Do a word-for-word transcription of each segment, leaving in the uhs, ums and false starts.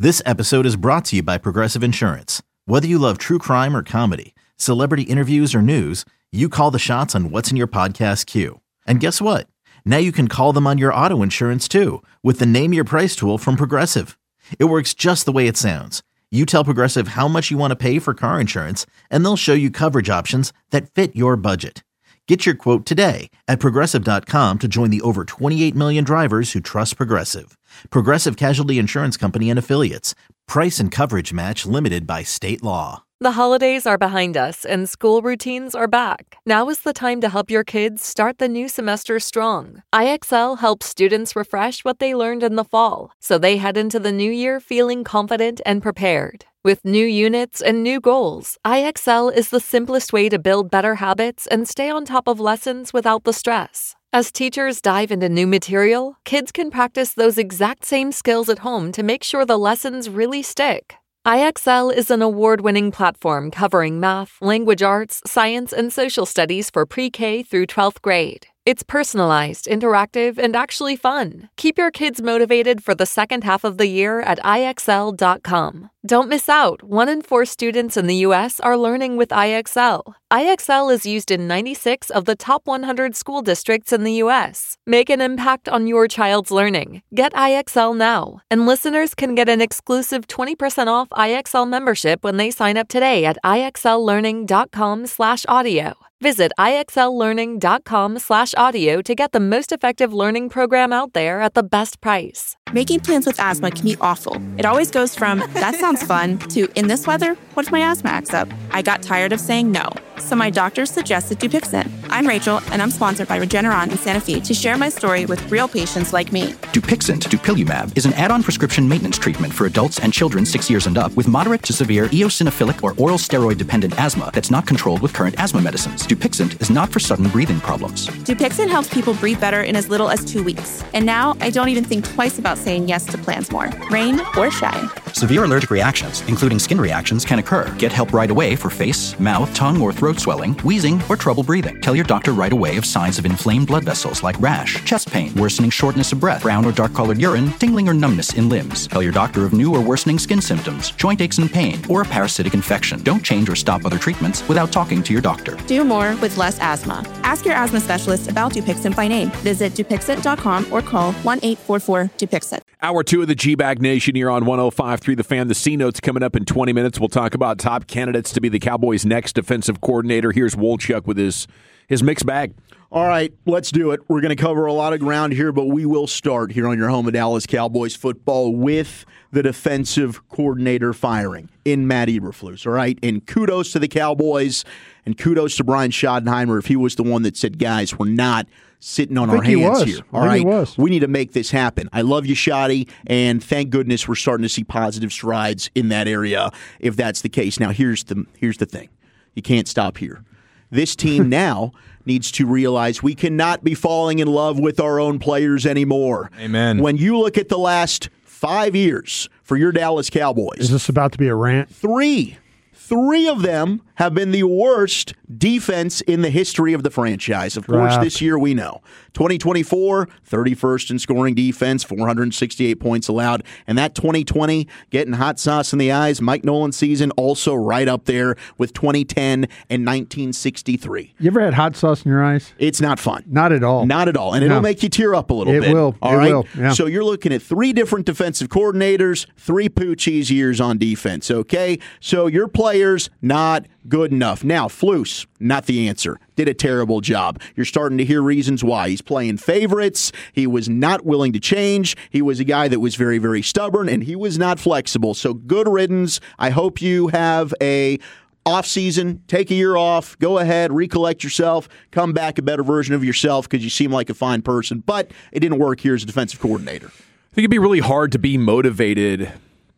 This episode is brought to you by Progressive Insurance. Whether you love true crime or comedy, celebrity interviews or news, you call the shots on what's in your podcast queue. And guess what? Now you can call them on your auto insurance too with the Name Your Price tool from Progressive. It works just the way it sounds. You tell Progressive how much you want to pay for car insurance, and they'll show you coverage options that fit your budget. Get your quote today at Progressive dot com to join the over twenty-eight million drivers who trust Progressive. Progressive Casualty Insurance Company and Affiliates. Price and coverage match limited by state law. The holidays are behind us and school routines are back. Now is the time to help your kids start the new semester strong. I X L helps students refresh what they learned in the fall, so they head into the new year feeling confident and prepared. With new units and new goals, I X L is the simplest way to build better habits and stay on top of lessons without the stress. As teachers dive into new material, kids can practice those exact same skills at home to make sure the lessons really stick. I X L is an award-winning platform covering math, language arts, science, and social studies for pre-K through twelfth grade. It's personalized, interactive, and actually fun. Keep your kids motivated for the second half of the year at I X L dot com. Don't miss out. One in four students in the U S are learning with I X L. I X L is used in ninety-six of the top one hundred school districts in the U S. Make an impact on your child's learning. Get I X L now. And listeners can get an exclusive twenty percent off I X L membership when they sign up today at I X L learning dot com slash audio. Visit I X L learning dot com slash audio to get the most effective learning program out there at the best price. Making plans with asthma can be awful. It always goes from, that sounds fun, to, in this weather, what if my asthma acts up? I got tired of saying no, so my doctor suggested Dupixent. I'm Rachel, and I'm sponsored by Regeneron in Santa Fe to share my story with real patients like me. Dupixent, dupilumab, is an add-on prescription maintenance treatment for adults and children six years and up with moderate to severe eosinophilic or oral steroid-dependent asthma that's not controlled with current asthma medicines. Dupixent is not for sudden breathing problems. Dupixent helps people breathe better in as little as two weeks. And now I don't even think twice about saying yes to plans more, rain or shine. Severe allergic reactions, including skin reactions, can occur. Get help right away for face, mouth, tongue, or throat swelling, wheezing, or trouble breathing. Tell your doctor right away of signs of inflamed blood vessels like rash, chest pain, worsening shortness of breath, brown or dark-colored urine, tingling or numbness in limbs. Tell your doctor of new or worsening skin symptoms, joint aches and pain, or a parasitic infection. Don't change or stop other treatments without talking to your doctor. Do more with less asthma. Ask your asthma specialist about Dupixent by name. Visit Dupixent dot com or call one eight four four Dupixent. Hour two of the G-Bag Nation here on one oh five point three The Fan. The C-Note's coming up in twenty minutes. We'll talk about top candidates to be the Cowboys' next defensive coordinator. Here's Wolchuk with his, his mixed bag. All right, let's do it. We're going to cover a lot of ground here, but we will start here on your home of Dallas Cowboys football with the defensive coordinator firing in Matt Eberflus, all right? And kudos to the Cowboys, and kudos to Brian Schottenheimer if he was the one that said, guys, we're not sitting on our hands here. All right, we need to make this happen. I love you, Shotty, and thank goodness we're starting to see positive strides in that area if that's the case. Now, here's the here's the thing. You can't stop here. This team now needs to realize we cannot be falling in love with our own players anymore. Amen. When you look at the last five years for your Dallas Cowboys. Is this about to be a rant? Three. Three of them have been the worst defense in the history of the franchise. Of course, this year we know. twenty twenty-four, thirty-first in scoring defense, four hundred sixty-eight points allowed. And that twenty twenty, getting hot sauce in the eyes, Mike Nolan's season also right up there with twenty ten and nineteen sixty-three. You ever had hot sauce in your eyes? It's not fun. Not at all. Not at all. And no. it'll make you tear up a little it bit. It will. All it right? will. Yeah. So you're looking at three different defensive coordinators, three Poochie's years on defense, okay? So your players, not good enough. Now, Flus, not the answer. Did a terrible job. You're starting to hear reasons why. He's playing favorites. He was not willing to change. He was a guy that was very, very stubborn, and he was not flexible. So good riddance. I hope you have a off season, take a year off, go ahead, recollect yourself, come back a better version of yourself because you seem like a fine person. But it didn't work here as a defensive coordinator. I think it'd be really hard to be motivated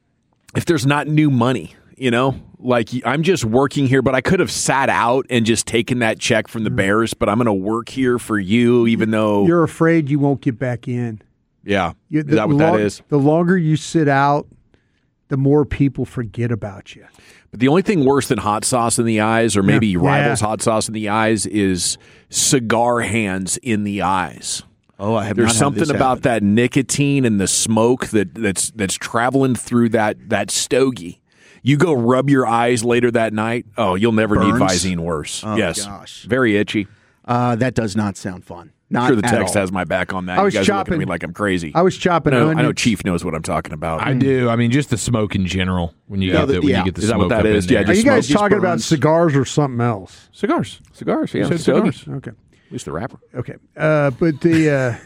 if there's not new money. You know, like I'm just working here, but I could have sat out and just taken that check from the Bears, but I'm going to work here for you, even though you're afraid you won't get back in. Yeah. You, is that what long, that is? The longer you sit out, the more people forget about you. But the only thing worse than hot sauce in the eyes, or maybe yeah. rivals yeah. hot sauce in the eyes, is cigar hands in the eyes. Oh, I have There's not had something this about happen. that nicotine and the smoke that, that's that's traveling through that that stogie. You go rub your eyes later that night. Oh, you'll never Burns? need Visine worse. Oh, yes, gosh. very itchy. Uh, that does not sound fun. Not I'm sure the at text all. has my back on that. I was you guys are looking chopping- at me like I'm crazy. I was chopping I know, I know onions. Chief knows what I'm talking about. I do. I mean, just the smoke in general. When you Yeah, get the, the- when yeah. you get the Is that smoke what that up is? in Yeah, there. Are just you guys smoke, just talking about burns. cigars or something else? cigars, cigars. Yeah, You said stogies. cigars. Okay. At least the rapper. Okay. Uh, but the uh,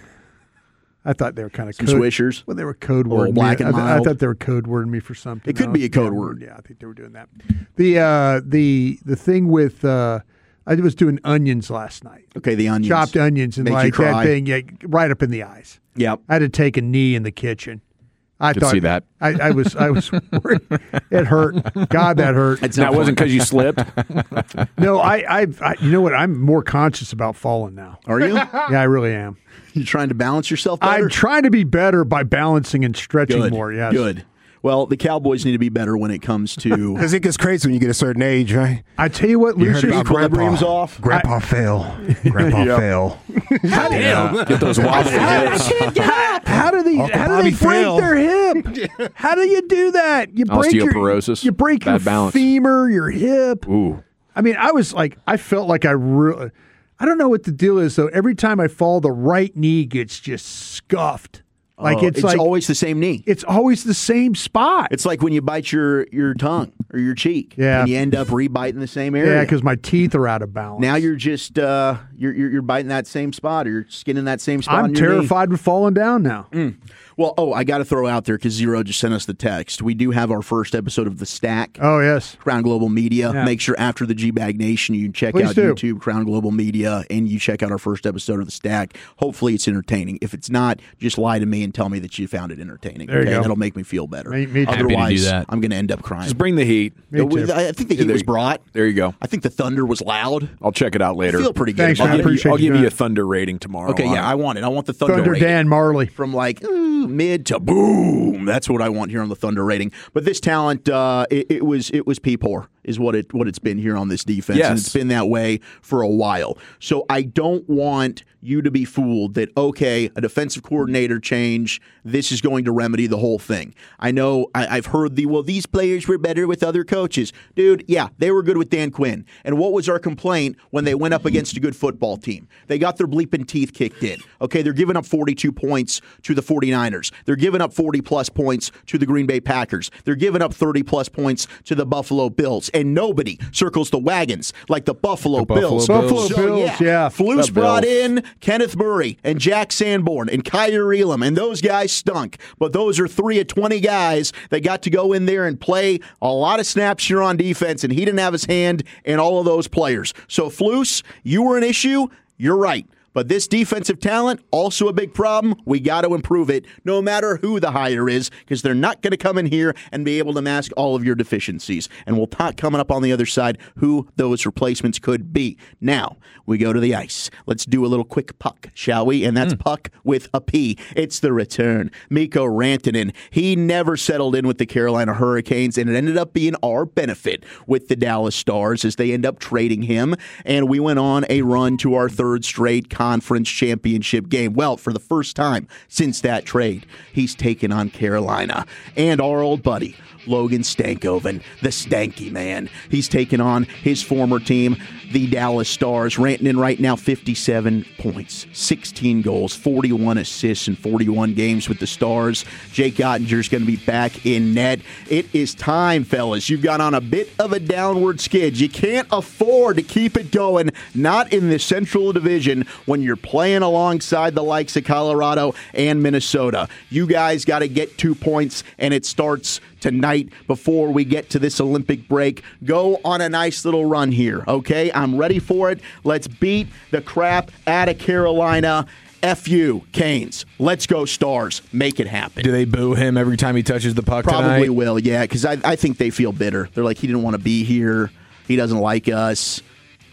I thought they were kind of Some code, Swishers. Well, they were code A little wording black me. and I, th- I mild. thought they were code wording me for something. It could else. be a code Yeah, word. Yeah, I think they were doing that. The uh, the the thing with uh, I was doing onions last night. Okay, the onions. Chopped onions and Make you like that cry. thing, yeah, right up in the eyes. Yep. I had to take a knee in the kitchen. I Could thought see that. I, I was I was worried. It hurt. God, that hurt. It's That not wasn't fun. because you slipped. No, I, I I you know what? I'm more conscious about falling now. Are you? Yeah, I really am. You trying to balance yourself better? I'm trying to be better by balancing and stretching Good. more. Yes. Good. Well, the Cowboys need to be better when it comes to Because it gets crazy when you get a certain age, right? I tell you what, You heard Lucius. about Grandpa. equilibrium's off. Grandpa fell. Grandpa fell. Yeah. Get those wobbly hips. How, how do these? Uncle How do Bobby they break fell. their hip? How do you do that? You break your Osteoporosis, You break your bad balance. femur, your hip. Ooh. I mean, I was like, I felt like I really. I don't know what the deal is though. Every time I fall, the right knee gets just scuffed. Like Oh, it's, it's like always the same knee. it's always the same spot. It's like when you bite your, your tongue or your cheek. Yeah. And you end up re-biting the same area. yeah, because my teeth are out of balance. now you're just uh, you're, you're you're biting that same spot or you're skinning that same spot. I'm on your knee. terrified of falling down now. Well, oh, I got to throw out there because Zero just sent us the text. We do have our first episode of The Stack. Oh yes. Crown Global Media. Yeah. Make sure after the G-Bag Nation, you check Please out do. YouTube, Crown Global Media, and you check out our first episode of The Stack. Hopefully it's entertaining. If it's not, just lie to me and tell me that you found it entertaining. There you okay? go. That'll make me feel better. Me- me too. Happy to do Otherwise, that. I'm going to end up crying. Just bring the heat. Me Uh, too. I think the Yeah, heat there was you- brought. There you go. I think the thunder was loud. I'll check it out later. I feel pretty good. Thanks, about man. I it. I'll give, you, appreciate I'll you give you a doing thunder rating tomorrow. Okay, on yeah, it. I want it. I want the thunder, Thunder rating. Dan Marley. From like ooh, mid to boom. That's what I want here on the Thunder rating. But this talent, uh, it, it was it was pee poor, is what it what it's been here on this defense, and Yes. it's been that way for a while. So I don't want you to be fooled that okay, a defensive coordinator change, this is going to remedy the whole thing. I know I, I've heard the well, these players were better with other coaches, dude. Yeah, they were good with Dan Quinn. And what was our complaint when they went up against a good football team? They got their bleeping teeth kicked in. Okay, they're giving up forty-two points to the 49ers. They're giving up forty plus points to the Green Bay Packers. They're giving up thirty plus points to the Buffalo Bills. And nobody circles the wagons like the Buffalo, Buffalo Bills. Bills. Buffalo So, Bills, yeah. Flus The brought Bills. in Kenneth Murray and Jack Sanborn and Kyrie Elam, and those guys stunk. But those are three of twenty guys that got to go in there and play a lot of snaps here on defense, and he didn't have his hand in all of those players. So, Flus, you were an issue. You're right. But this defensive talent, also a big problem. We got to improve it, no matter who the hire is, because they're not going to come in here and be able to mask all of your deficiencies. And we'll talk coming up on the other side who those replacements could be. Now, we go to the ice. Let's do a little quick puck, shall we? And that's puck with a P. It's the return. Mikko Rantanen. He never settled in with the Carolina Hurricanes, and it ended up being our benefit with the Dallas Stars as they end up trading him. And we went on a run to our third straight conference championship game. Well, for the first time since that trade, he's taken on Carolina. And our old buddy, Logan Stankoven, the Stanky Man. He's taken on his former team, the Dallas Stars. Rantanen right now fifty-seven points, sixteen goals, forty-one assists in forty-one games with the Stars. Jake Ottinger's going to be back in net. It is time, fellas. You've got on a bit of a downward skid. You can't afford to keep it going, not in the Central Division when you're playing alongside the likes of Colorado and Minnesota. You guys got to get two points, and it starts tonight before we get to this Olympic break. Go on a nice little run here, okay? I'm ready for it. Let's beat the crap out of Carolina. F you, Canes. Let's go Stars. Make it happen. Do they boo him every time he touches the puck Probably tonight? will, yeah, because I, I think they feel bitter. They're like, he didn't want to be here. He doesn't like us.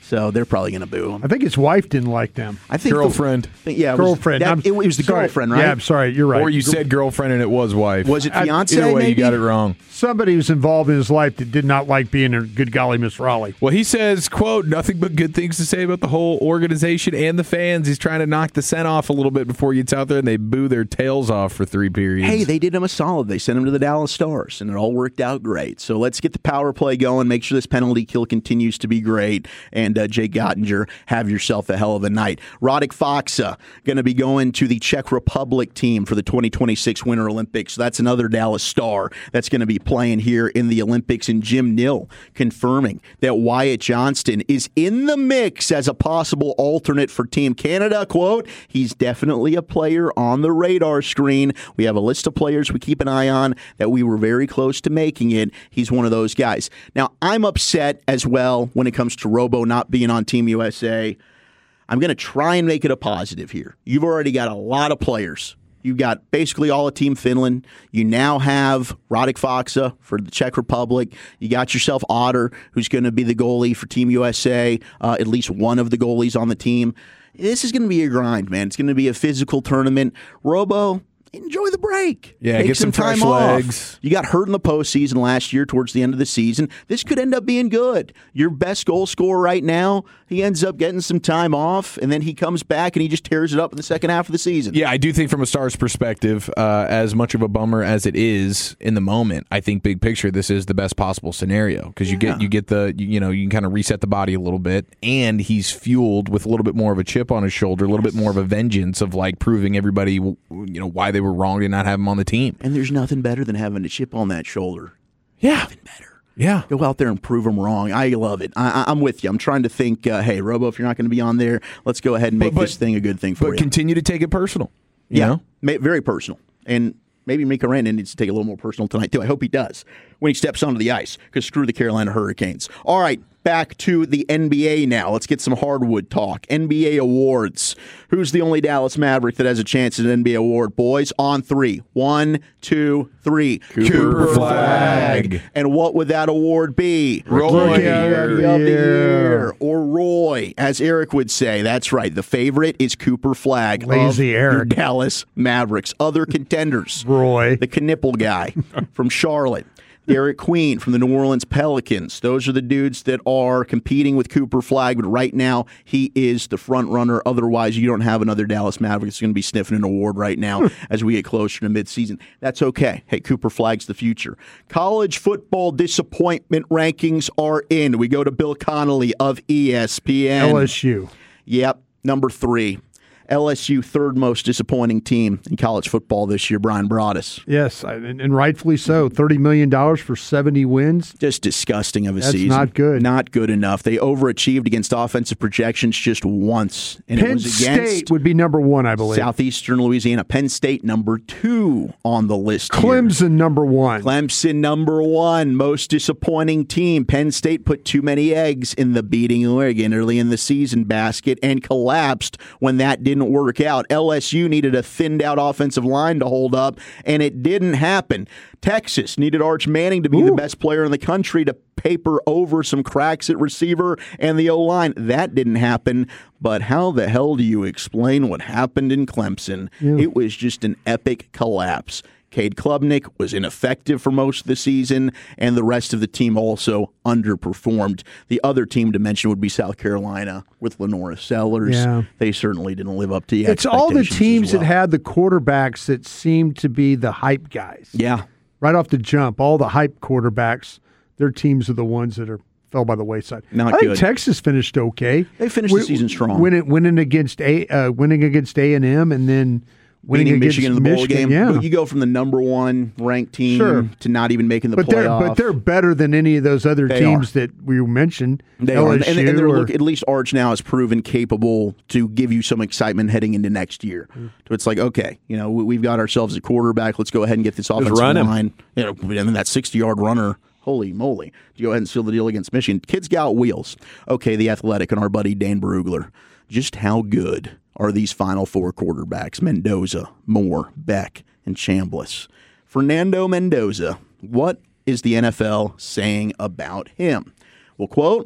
So they're probably going to boo him. I think his wife didn't like them. I think Girlfriend. The, yeah, it girlfriend. Was, that, it was the sorry. girlfriend, right? Yeah, I'm sorry. You're right. Or you said girlfriend and it was wife. Was it fiance? Either way, maybe? you got it wrong. Somebody was involved in his life that did not like being a good golly Miss Raleigh. Well, he says, quote, nothing but good things to say about the whole organization and the fans. He's trying to knock the scent off a little bit before he gets out there, and they boo their tails off for three periods. Hey, they did him a solid. They sent him to the Dallas Stars, and it all worked out great. So let's get the power play going. Make sure this penalty kill continues to be great. And uh, Jake Gottinger, have yourself a hell of a night. Radek Faksa going to be going to the Czech Republic team for the twenty twenty-six Winter Olympics. So that's another Dallas Star that's going to be playing here in the Olympics. And Jim Nill confirming that Wyatt Johnston is in the mix as a possible alternate for Team Canada. Quote, he's definitely a player on the radar screen. We have a list of players we keep an eye on that we were very close to making it. He's one of those guys. Now, I'm upset as well when it comes to Robo not being on Team U S A. I'm going to try and make it a positive here. You've already got a lot of players. You've got basically all of Team Finland. You now have Radek Faksa for the Czech Republic. You got yourself Otter, who's going to be the goalie for Team U S A, uh, at least one of the goalies on the team. This is going to be a grind, man. It's going to be a physical tournament. Robo, enjoy the break. Yeah, Take get some, some time fresh off. legs. You got hurt in the postseason last year towards the end of the season. This could end up being good. Your best goal scorer right now, he ends up getting some time off, and then he comes back and he just tears it up in the second half of the season. Yeah, I do think from a Stars perspective, uh, as much of a bummer as it is in the moment, I think big picture, this is the best possible scenario because you Yeah. get you get the you, you know you can kind of reset the body a little bit, and he's fueled with a little bit more of a chip on his shoulder, a little bit more of a vengeance of like proving everybody you know why they were wrong to not have him on the team. And there's nothing better than having a chip on that shoulder. Yeah, Nothing better. yeah. Go out there and prove them wrong. I love it. I, I, I'm with you. I'm trying to think, uh, hey, Robo, if you're not going to be on there, let's go ahead and make But- but- this thing a good thing for But you. continue to take it personal. You yeah, know? ma- very personal. And maybe Mika Rantanen needs to take it a little more personal tonight, too. I hope he does when he steps onto the ice, because screw the Carolina Hurricanes. All right, back to the N B A now. Let's get some hardwood talk. N B A awards. Who's the only Dallas Maverick that has a chance at an N B A award, boys? On three. One, two, three. Cooper Flag. And what would that award be? Roy. Rookie Of the of the Year. Year. Or Roy, as Eric would say. That's right. The favorite is Cooper Flag. Lazy of your Eric. Dallas Mavericks. Other contenders. Roy. The Knipple guy from Charlotte. Derek Queen from the New Orleans Pelicans. Those are the dudes that are competing with Cooper Flag, but right now he is the front runner. Otherwise, you don't have another Dallas Maverick that's going to be sniffing an award right now as we get closer to midseason. That's okay. Hey, Cooper Flag's the future. College football disappointment rankings are in. We go to Bill Connolly of E S P N. L S U. Yep, number three. L S U, third most disappointing team in college football this year, Brian Broaddus. Yes, and, and rightfully so. thirty million dollars for seventy wins. Just disgusting of a That's season. not good. Not good enough. They overachieved against offensive projections just once. And Penn it was against State would be number one, I believe. Southeastern Louisiana. Penn State, number two on the list here. Clemson, number one. Clemson, number one. Most disappointing team. Penn State put too many eggs in the beating Oregon early in the season basket and collapsed when that didn't work out. L S U needed a thinned-out offensive line to hold up, and it didn't happen. Texas needed Arch Manning to be Ooh. the best player in the country to paper over some cracks at receiver and the O-line. That didn't happen. But how the hell do you explain what happened in Clemson? Yeah. It was just an epic collapse. Cade Klubnik was ineffective for most of the season, and the rest of the team also underperformed. The other team to mention would be South Carolina with Lenora Sellers. Yeah. They certainly didn't live up to the It's all the expectations as teams well. that had the quarterbacks that seemed to be the hype guys. Yeah. Right off the jump, all the hype quarterbacks, their teams are the ones that are fell by the wayside. Not I think good. Texas finished okay. They finished the season strong. Winning, winning against a uh, winning against A and M, and then winning Beating against Michigan in the bowl Michigan, game. Yeah, But you go from the number one ranked team Sure. to not even making the but they're playoff. but they're better than any of those other They teams are. that we mentioned. They L are, S U and, and they're or- look, at least Arch now has proven capable to give you some excitement heading into next year. Mm. So it's like, okay, you know, we, we've got ourselves a quarterback. Let's go ahead and get this offensive run him. line. You know, and then that sixty-yard runner. Holy moly! To go ahead and seal the deal against Michigan. Kids got wheels. Okay, the Athletic and our buddy Dane Brugler. Just how good are these Final Four quarterbacks? Mendoza, Moore, Beck, and Chambliss. Fernando Mendoza. What is the N F L saying about him? Well, quote,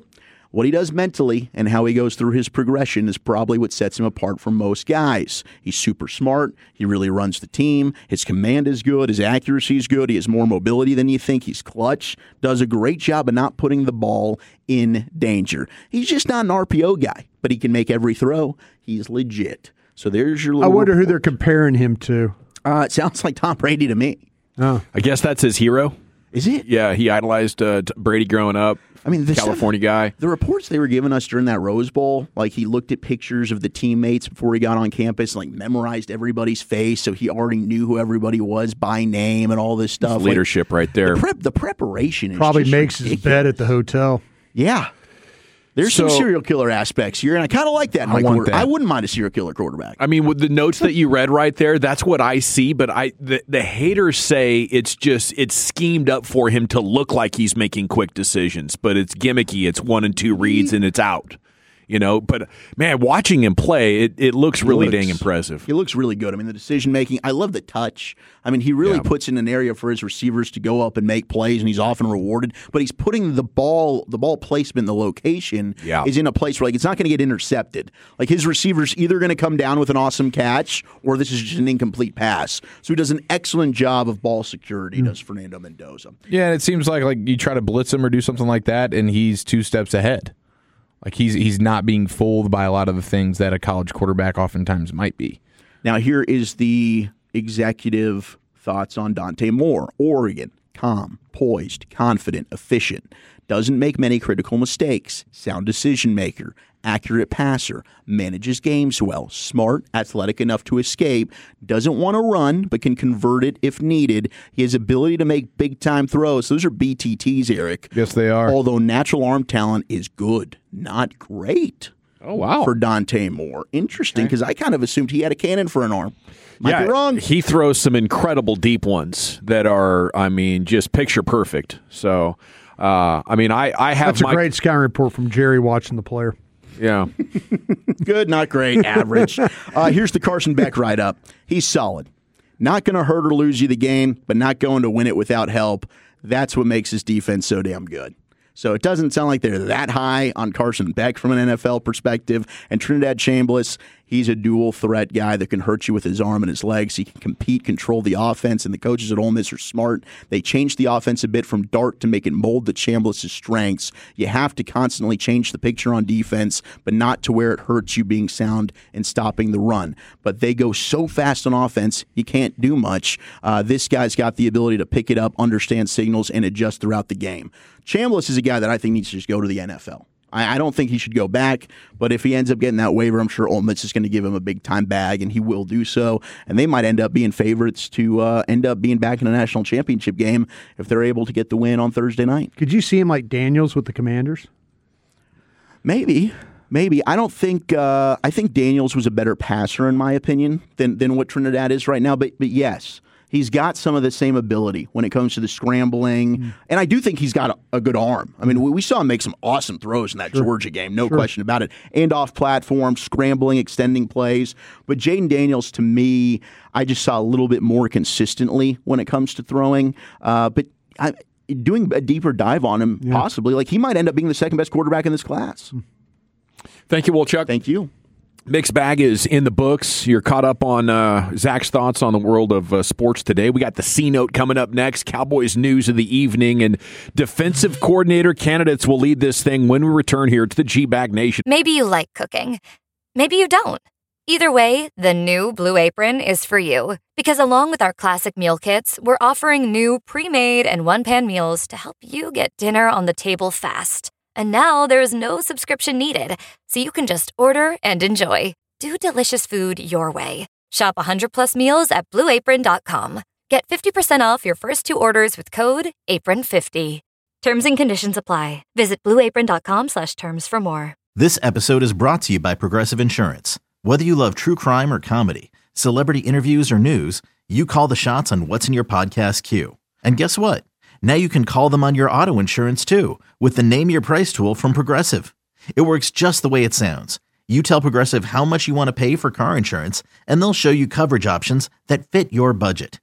What he does mentally and how he goes through his progression is probably what sets him apart from most guys. He's super smart. He really runs the team. His command is good. His accuracy is good. He has more mobility than you think. He's clutch. Does a great job of not putting the ball in danger. He's just not an R P O guy, but he can make every throw. He's legit. So there's your little I wonder report. who they're comparing him to. Uh, it sounds like Tom Brady to me. Oh. I guess that's his hero. Is it? Yeah, he idolized uh, Brady growing up. I mean, the California stuff, guy. The reports they were giving us during that Rose Bowl, like he looked at pictures of the teammates before he got on campus, like memorized everybody's face, so he already knew who everybody was by name and all this stuff. It's leadership like, right there. The, prep, the preparation is Probably just makes ridiculous. his bed at the hotel. Yeah. There's So- some serial killer aspects here, and I kind of like that. in I my want quarter- that. I wouldn't mind a serial killer quarterback. I mean, with the notes that you read right there, that's what I see. But I, the, the haters say it's just it's schemed up for him to look like he's making quick decisions, but it's gimmicky. It's one and two reads and it's out. You know, but man, watching him play, it, it looks really looks- dang impressive. He looks really good. I mean, the decision making. I love the touch. I mean, he really Yeah. puts in an area for his receivers to go up and make plays, and he's often rewarded. But he's putting the ball, the ball placement, the location Yeah. is in a place where like it's not going to get intercepted. Like his receivers either going to come down with an awesome catch, or this is just an incomplete pass. So he does an excellent job of ball security. Does Fernando Mendoza? Yeah, and it seems like like you try to blitz him or do something like that, and he's two steps ahead. Like he's he's not being fooled by a lot of the things that a college quarterback oftentimes might be. Now, here is the executive thoughts on Dante Moore. Oregon, calm, poised, confident, efficient, doesn't make many critical mistakes, sound decision maker, accurate passer, manages games well, smart, athletic enough to escape, doesn't want to run but can convert it if needed. He has ability to make big-time throws. Those are B T Ts, Eric. Yes, they are. Although natural arm talent is good, not great. Oh, wow. For Dante Moore. Interesting, because I kind of assumed he had a cannon for an arm. Might be wrong. He throws some incredible deep ones that are, I mean, just picture perfect. So, uh, I mean, I, I have That's my a great scouting report from Jerry watching the player. yeah. Good, not great, average. uh, here's the Carson Beck write-up. He's solid. Not going to hurt or lose you the game, but not going to win it without help. That's what makes his defense so damn good. So it doesn't sound like they're that high on Carson Beck from an N F L perspective. And Trinidad Chambliss, he's a dual threat guy that can hurt you with his arm and his legs. He can compete, control the offense, and the coaches at Ole Miss are smart. They changed the offense a bit from dart to make it mold to Chambliss' strengths. You have to constantly change the picture on defense, but not to where it hurts you being sound and stopping the run. But they go so fast on offense, you can't do much. Uh, this guy's got the ability to pick it up, understand signals, and adjust throughout the game. Chambliss is a guy that I think needs to just go to the N F L. I, I don't think he should go back, but if he ends up getting that waiver, I'm sure Ole Miss is going to give him a big-time bag, and he will do so. And they might end up being favorites to uh, end up being back in a national championship game if they're able to get the win on Thursday night. Could you see him like Daniels with the Commanders? Maybe. Maybe. I don't think uh, – I think Daniels was a better passer, in my opinion, than, than what Trinidad is right now. But, but yes, he's got some of the same ability when it comes to the scrambling. Mm. And I do think he's got a, a good arm. I mean, we, we saw him make some awesome throws in that sure. Georgia game, no sure. question about it. And off platform, scrambling, extending plays. But Jaden Daniels, to me, I just saw a little bit more consistently when it comes to throwing. Uh, but I, doing a deeper dive on him, yeah. possibly, like he might end up being the second best quarterback in this class. Mm. Thank you, Wolchuk. Thank you. Mixed Bag is in the books. You're caught up on uh, Zach's thoughts on the world of uh, sports today. We got the C-Note coming up next, Cowboys news of the evening, and defensive coordinator candidates will lead this thing when we return here to the G-Bag Nation. Maybe you like cooking. Maybe you don't. Either way, the new Blue Apron is for you. Because along with our classic meal kits, we're offering new pre-made and one-pan meals to help you get dinner on the table fast. And now there's no subscription needed, so you can just order and enjoy. Do delicious food your way. Shop one hundred plus meals at blue apron dot com. Get fifty percent off your first two orders with code apron fifty. Terms and conditions apply. Visit blue apron dot com slash terms for more. This episode is brought to you by Progressive Insurance. Whether you love true crime or comedy, celebrity interviews or news, you call the shots on what's in your podcast queue. And guess what? Now you can call them on your auto insurance too with the Name Your Price tool from Progressive. It works just the way it sounds. You tell Progressive how much you want to pay for car insurance, and they'll show you coverage options that fit your budget.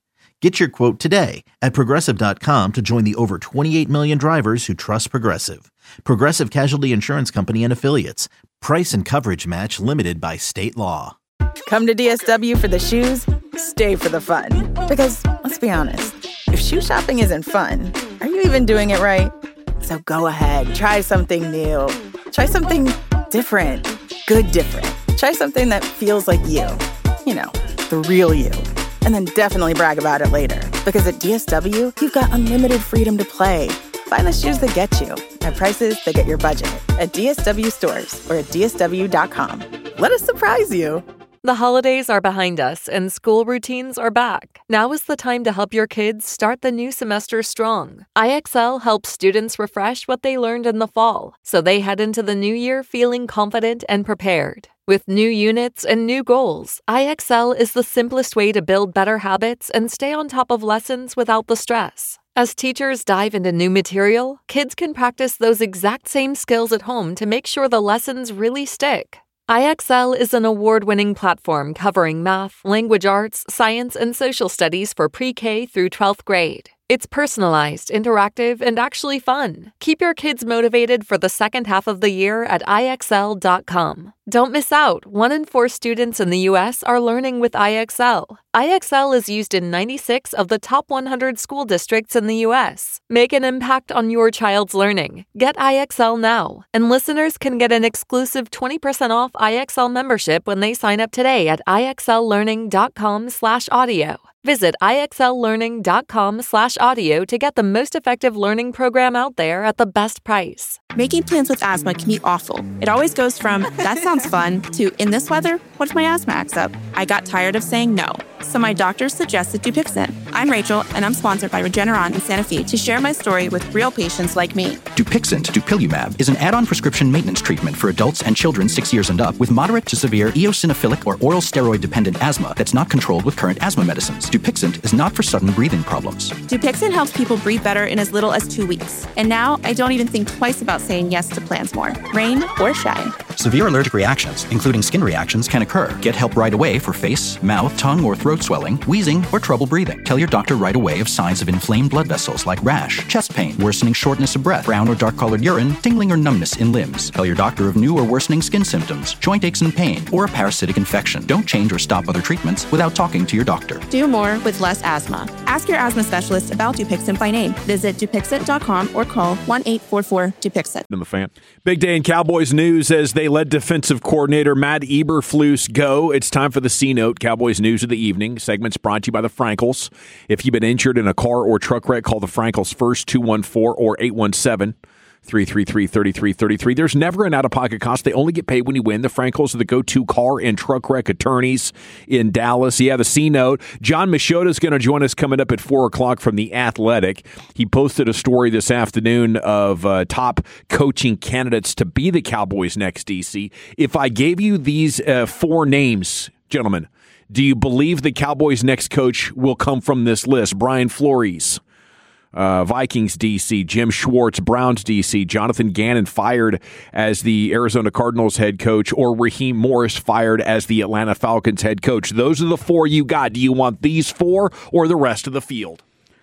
Get your quote today at Progressive dot com to join the over twenty-eight million drivers who trust Progressive. Progressive Casualty Insurance Company and Affiliates. Price and coverage match limited by state law. Come to D S W for the shoes, stay for the fun. Because, let's be honest, if shoe shopping isn't fun, are you even doing it right? So go ahead, try something new. Try something different. Good different. Try something that feels like you. You know, the real you. And then definitely brag about it later. Because at D S W, you've got unlimited freedom to play. Find the shoes that get you at prices that get your budget at D S W stores or at D S W dot com. Let us surprise you. The holidays are behind us and school routines are back. Now is the time to help your kids start the new semester strong. I X L helps students refresh what they learned in the fall, so they head into the new year feeling confident and prepared. With new units and new goals, I X L is the simplest way to build better habits and stay on top of lessons without the stress. As teachers dive into new material, kids can practice those exact same skills at home to make sure the lessons really stick. I X L is an award-winning platform covering math, language arts, science, and social studies for pre-K through twelfth grade. It's personalized, interactive, and actually fun. Keep your kids motivated for the second half of the year at I X L dot com. Don't miss out. One in four students in the U S are learning with I X L. I X L is used in ninety-six of the top one hundred school districts in the U S. Make an impact on your child's learning. Get I X L now. And listeners can get an exclusive twenty percent off I X L membership when they sign up today at I X L learning dot com slash audio. Visit I X L learning dot com slash audio to get the most effective learning program out there at the best price. Making plans with asthma can be awful. It always goes from, that sounds fun, to, in this weather, what if my asthma acts up? I got tired of saying no, so my doctor suggested Dupixent. I'm Rachel, and I'm sponsored by Regeneron in Santa Fe to share my story with real patients like me. Dupixent, dupilumab, is an add-on prescription maintenance treatment for adults and children six years and up with moderate to severe eosinophilic or oral steroid-dependent asthma that's not controlled with current asthma medicines. Dupixent is not for sudden breathing problems. Dupixent helps people breathe better in as little as two weeks. And now I don't even think twice about saying yes to plans more, rain or shine. Severe allergic reactions, including skin reactions, can occur. Get help right away for face, mouth, tongue, or throat swelling, wheezing, or trouble breathing. Tell your doctor right away of signs of inflamed blood vessels like rash, chest pain, worsening shortness of breath, brown or dark-colored urine, tingling or numbness in limbs. Tell your doctor of new or worsening skin symptoms, joint aches and pain, or a parasitic infection. Don't change or stop other treatments without talking to your doctor. Do more with less asthma. Ask your asthma specialist about Dupixent by name. Visit Dupixent dot com or call one eight four four Dupixent. I'm a fan. Big day in Cowboys news as they let defensive coordinator Matt Eberflus go. It's time for the C-Note, Cowboys News of the Evening. Segment's brought to you by the Frankels. If you've been injured in a car or truck wreck, call the Frankels first, two one four or eight one seven, three three three, three three three three. There's never an out-of-pocket cost. They only get paid when you win. The Frankels are the go-to car and truck wreck attorneys in Dallas. Yeah, the C-Note. John Machota is going to join us coming up at four o'clock from The Athletic. He posted a story this afternoon of uh, top coaching candidates to be the Cowboys' next D C. If I gave you these uh, four names, gentlemen, do you believe the Cowboys' next coach will come from this list? Brian Flores, Uh, Vikings D C, Jim Schwartz, Browns D C, Jonathan Gannon fired as the Arizona Cardinals head coach, or Raheem Morris fired as the Atlanta Falcons head coach. Those are the four you got. Do you want these four or the rest of the field?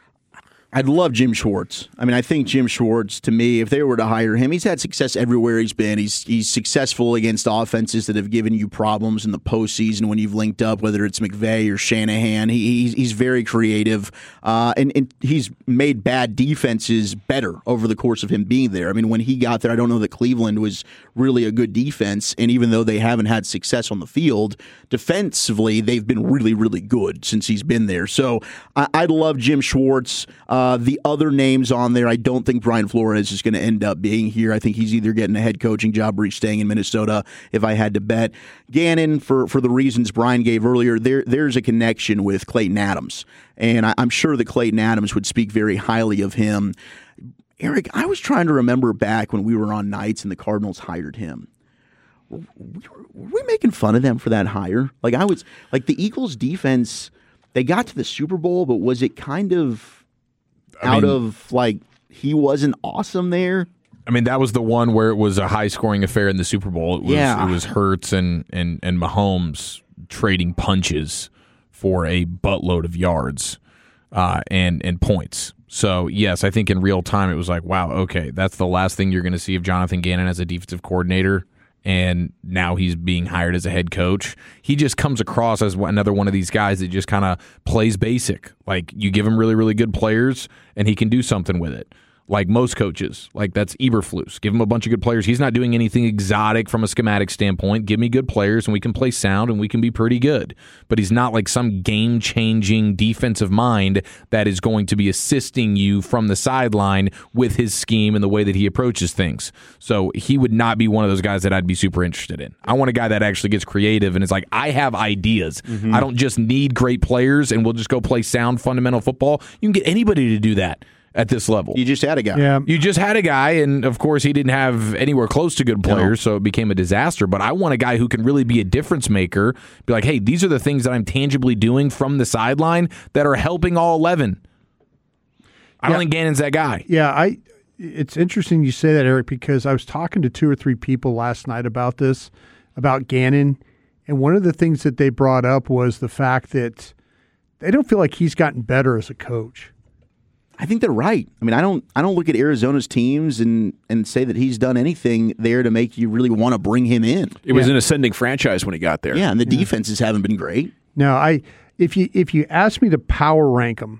I'd love Jim Schwartz. I mean, I think Jim Schwartz, to me, if they were to hire him, he's had success everywhere he's been. He's he's successful against offenses that have given you problems in the postseason when you've linked up, whether it's McVay or Shanahan. He, he's, he's very creative, uh, and, and he's made bad defenses better over the course of him being there. I mean, when he got there, I don't know that Cleveland was really a good defense, and even though they haven't had success on the field, defensively, they've been really, really good since he's been there. So I, I'd love Jim Schwartz. Uh, the other names on there, I don't think Brian Flores is going to end up being here. I think he's either getting a head coaching job or he's staying in Minnesota, if I had to bet. Gannon, for, for the reasons Brian gave earlier, there there's a connection with Clayton Adams, and I, I'm sure that Clayton Adams would speak very highly of him. Eric, I was trying to remember back when we were on nights and the Cardinals hired him. Were we making fun of them for that hire? Like I was, like the Eagles' defense, they got to the Super Bowl, but was it kind of I out mean, of, like, he wasn't awesome there? I mean, that was the one where it was a high-scoring affair in the Super Bowl. It was, yeah. It was Hurts and, and, and Mahomes trading punches for a buttload of yards. uh, and and points. So, yes, I think in real time it was like, wow, okay, that's the last thing you're going to see of Jonathan Gannon as a defensive coordinator, and now he's being hired as a head coach. He just comes across as another one of these guys that just kind of plays basic. Like, you give him really, really good players, and he can do something with it. Like most coaches, like that's Eberflus. Give him a bunch of good players. He's not doing anything exotic from a schematic standpoint. Give me good players, and we can play sound, and we can be pretty good. But he's not like some game-changing defensive mind that is going to be assisting you from the sideline with his scheme and the way that he approaches things. So he would not be one of those guys that I'd be super interested in. I want a guy that actually gets creative and is like, I have ideas. Mm-hmm. I don't just need great players, and we'll just go play sound, fundamental football. You can get anybody to do that at this level. You just had a guy. Yeah. You just had a guy, and of course he didn't have anywhere close to good players, no. so it became a disaster. But I want a guy who can really be a difference maker, be like, hey, these are the things that I'm tangibly doing from the sideline that are helping all eleven. I don't yeah. think Gannon's that guy. Yeah, I. It's interesting you say that, Eric, because I was talking to two or three people last night about this, about Gannon, and one of the things that they brought up was the fact that they don't feel like he's gotten better as a coach. I think they're right. I mean, I don't I don't look at Arizona's teams and, and say that he's done anything there to make you really want to bring him in. It yeah. was an ascending franchise when he got there. Yeah, and the yeah. defenses haven't been great. No, I if you if you ask me to power rank them,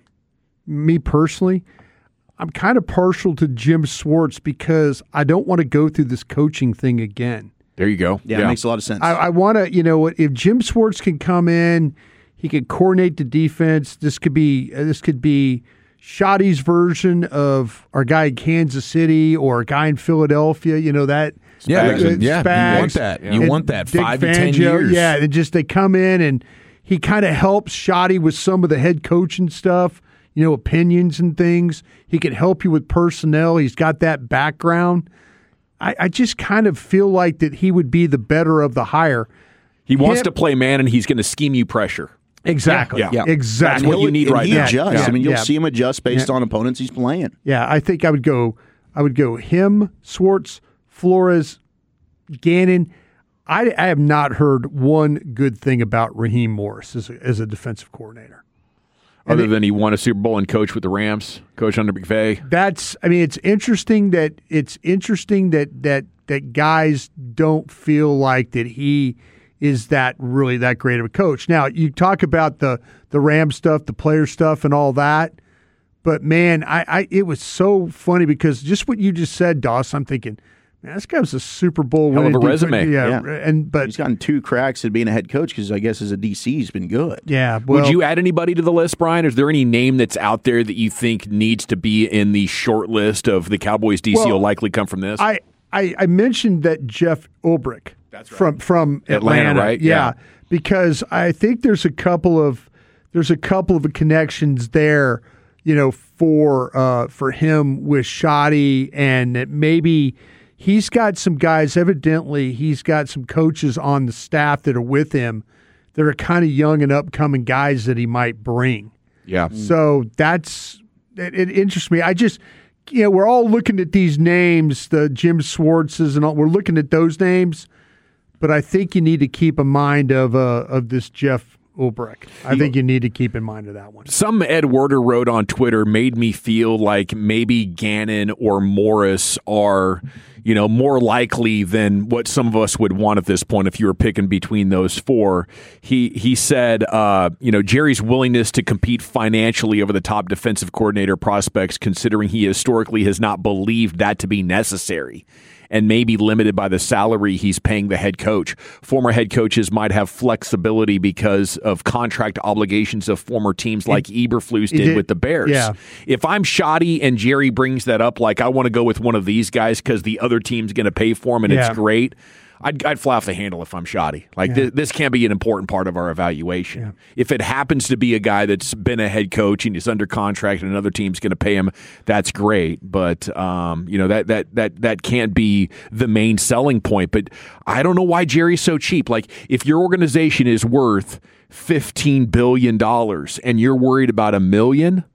me personally, I'm kind of partial to Jim Schwartz because I don't want to go through this coaching thing again. There you go. Yeah, yeah. It makes a lot of sense. I, I want to, you know, if Jim Schwartz can come in, he could coordinate the defense. This could be this could be Shoddy's version of our guy in Kansas City or a guy in Philadelphia, you know, that. Yeah, uh, yeah, Spags, you want that. You want that Dick five Fangio, to ten years. Yeah, and just they come in and he kind of helps Shoddy with some of the head coaching stuff, you know, opinions and things. He can help you with personnel. He's got that background. I, I just kind of feel like that he would be the better of the hire. He wants Him, to play man, and he's going to scheme you pressure. Exactly. Yeah. yeah. Exactly. That's what you need and right he now. Adjusts. Yeah. I mean, you'll Yeah. see him adjust based Yeah. on opponents he's playing. Yeah, I think I would go I would go him, Schwartz, Flores, Gannon. I, I have not heard one good thing about Raheem Morris as a, as a defensive coordinator. Other it, than he won a Super Bowl and coached with the Rams, coach under McVay. That's I mean, it's interesting that it's interesting that that that guys don't feel like that he is that really that great of a coach. Now, you talk about the the Ram stuff, the player stuff, and all that, but man, I, I it was so funny because just what you just said, Doss, I'm thinking, man, this guy was a Super Bowl Hell winning of a resume. Yeah, Yeah. and but He's gotten two cracks at being a head coach because I guess as a D C he's been good. yeah. Well, Would you add anybody to the list, Brian? Is there any name that's out there that you think needs to be in the short list of the Cowboys D C Well, will likely come from this? I, I I mentioned that Jeff Ulbrich That's right. from from Atlanta, Atlanta, right? Yeah, Yeah. because I think there's a couple of there's a couple of connections there, you know, for uh, for him with Shoddy, and that maybe he's got some guys. Evidently, he's got some coaches on the staff that are with him that are kind of young and upcoming guys that he might bring. yeah. So that's it, it interests me. I just, you know, we're all looking at these names, the Jim Schwartzes and all. We're looking at those names, but I think you need to keep in mind of uh, of this Jeff Ulbrich. I think you need to keep in mind of that one. Some Ed Werder wrote on Twitter made me feel like maybe Gannon or Morris are, you know, more likely than what some of us would want at this point if you were picking between those four. He he said, uh, you know, Jerry's willingness to compete financially over the top defensive coordinator prospects, considering he historically has not believed that to be necessary, and may be limited by the salary he's paying the head coach. Former head coaches might have flexibility because of contract obligations of former teams like Eberflus did, did with the Bears. yeah. If I'm Shoddy and Jerry brings that up, like I want to go with one of these guys because the other team's going to pay for him and Yeah. it's great, I'd, I'd fly off the handle if I'm Shoddy. Like Yeah. th- this can't be an important part of our evaluation. Yeah. If it happens to be a guy that's been a head coach and he's under contract and another team's going to pay him, that's great. But um, you know that that that that can't be the main selling point. But I don't know why Jerry's so cheap. Like if your organization is worth fifteen billion dollars and you're worried about a million,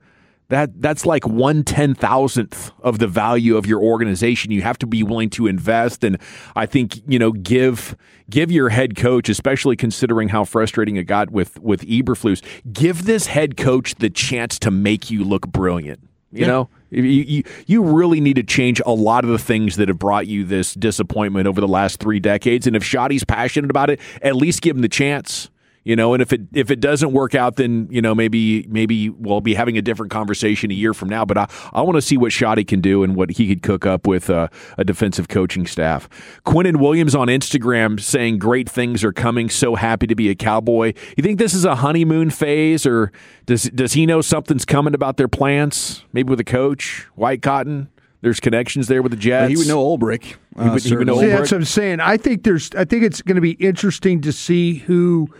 That that's like one ten thousandth of the value of your organization. You have to be willing to invest, and I think you know give give your head coach, especially considering how frustrating it got with with Eberflus, give this head coach the chance to make you look brilliant. You yeah. know, you, you you really need to change a lot of the things that have brought you this disappointment over the last three decades. And if Shoddy's passionate about it, at least give him the chance. You know, and if it if it doesn't work out, then you know maybe maybe we'll be having a different conversation a year from now. But I, I want to see what Shoddy can do and what he could cook up with uh, a defensive coaching staff. Quinnen Williams on Instagram saying great things are coming. So happy to be a Cowboy. You think this is a honeymoon phase, or does does he know something's coming about their plans? Maybe with a coach, White Cotton. There's connections there with the Jets. Well, he would know Ulbrich. Uh, he would, he would know See, Ulbrich. that's what I'm saying. I think there's. I think it's going to be interesting to see who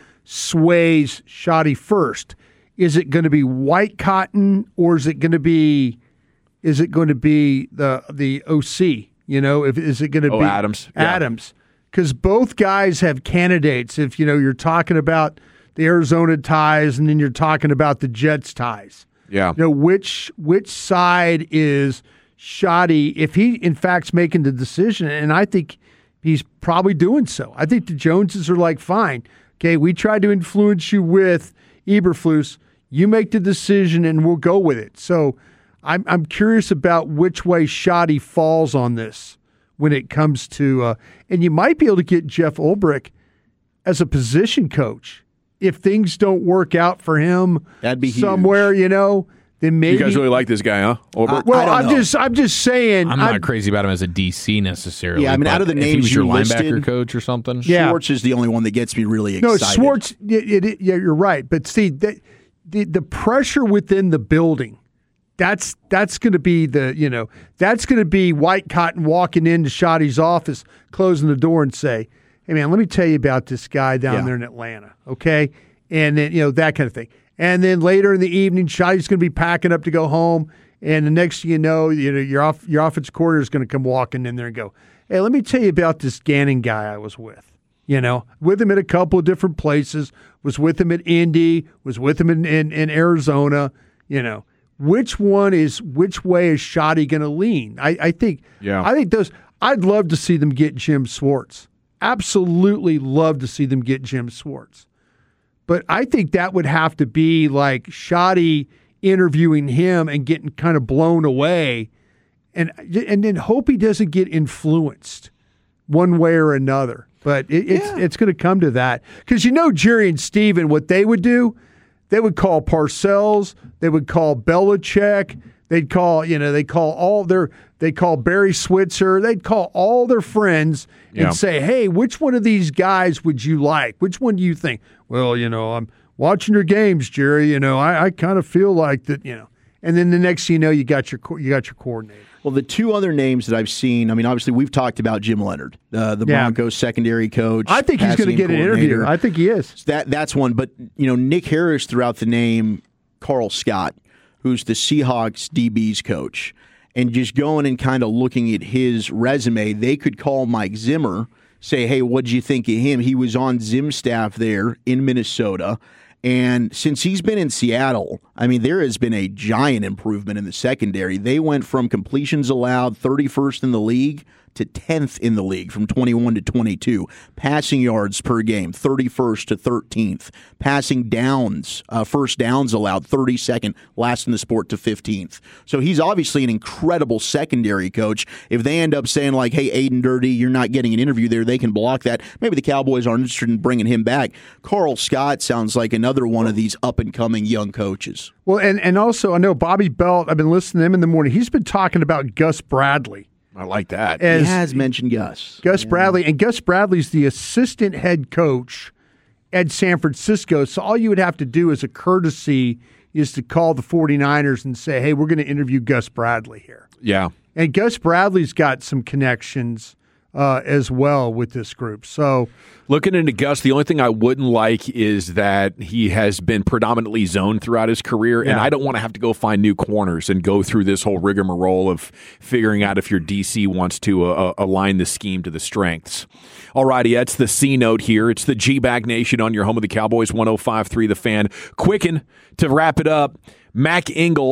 sways Shoddy first. Is it going to be White Cotton, or is it going to be is it going to be the the O C? You know, if is it going to oh, be Adams? Yeah. Adams? Because both guys have candidates. If you know, you're talking about the Arizona ties, and then you're talking about the Jets ties. Yeah. You know, which which side is Shoddy? If he in fact's making the decision, and I think he's probably doing so. I think the Joneses are like, fine. Okay, we tried to influence you with Eberflus. You make the decision, and we'll go with it. So I'm I'm curious about which way Shoddy falls on this when it comes to uh, – and you might be able to get Jeff Ulbrich as a position coach. If things don't work out for him That'd be somewhere, huge. you know, then maybe – You guys really like this guy, huh? Uh, well, I I'm know. just I'm just saying – I'm not crazy about him as a D C necessarily. Yeah, I mean, but out of the if he names was your you linebacker listed, coach or something. Yeah. Schwartz is the only one that gets me really No, excited. Schwartz. It, it, yeah, you're right. But see, the, the the pressure within the building, that's that's going to be the you know that's going to be White Cotton walking into Shoddy's office, closing the door, and say, "Hey, man, let me tell you about this guy down Yeah. there in Atlanta." Okay, and then you know that kind of thing. And then later in the evening, Shoddy's going to be packing up to go home, and the next thing you know, you know your off your offensive coordinator is going to come walking in there and go, "Hey, let me tell you about this Gannon guy I was with." You know, with him at a couple of different places, was with him at Indy, was with him in, in, in Arizona. You know, which one is which way is Shoddy going to lean? I, I think. Yeah. I think those. I'd love to see them get Jim Schwartz. Absolutely love to see them get Jim Schwartz. But I think that would have to be like Shoddy interviewing him and getting kind of blown away, and and then hope he doesn't get influenced one way or another. But it, it's Yeah. it's going to come to that because you know Jerry and Steven, what they would do, they would call Parcells, they would call Belichick, they'd call you know they call all their they call Barry Switzer, they'd call all their friends Yeah. and say, hey, which one of these guys would you like? Which one do you think? Well, you know, I'm watching your games, Jerry. You know, I, I kind of feel like that. You know, and then the next thing you know, you got your co- you got your coordinator. Well, the two other names that I've seen, I mean, obviously we've talked about Jim Leonard, uh, the Yeah. Broncos secondary coach. I think he's going to passing get an interview. coordinator. I think he is. So that that's one. But you know, Nick Harris threw out the name Carl Scott, who's the Seahawks D B's coach, and just going and kind of looking at his resume, they could call Mike Zimmer, say, "Hey, what'd you think of him?" He was on Zim's staff there in Minnesota. And since he's been in Seattle, I mean, there has been a giant improvement in the secondary. They went from completions allowed thirty-first in the league to tenth in the league from twenty-one to twenty-two. Passing yards per game, thirty-first to thirteenth. Passing downs, uh, first downs allowed, thirty-second, last in the sport to fifteenth. So he's obviously an incredible secondary coach. If they end up saying like, hey, Aiden Dirty, you're not getting an interview there, they can block that. Maybe the Cowboys aren't interested in bringing him back. Carl Scott sounds like another one of these up-and-coming young coaches. Well, and, and also, I know Bobby Belt, I've been listening to him in the morning. He's been talking about Gus Bradley. I like that. As He has mentioned Gus. Gus Yeah. Bradley. And Gus Bradley's the assistant head coach at San Francisco. So all you would have to do as a courtesy is to call the 49ers and say, hey, we're going to interview Gus Bradley here. Yeah. And Gus Bradley's got some connections uh, as well with this group. So Looking into Gus, the only thing I wouldn't like is that he has been predominantly zoned throughout his career, and Yeah. I don't want to have to go find new corners and go through this whole rigmarole of figuring out if your D C wants to uh, align the scheme to the strengths. All righty, that's the C note here. It's the G-Bag Nation on your home of the Cowboys, one oh five point three The Fan. Quicken, to wrap it up, Mac Engel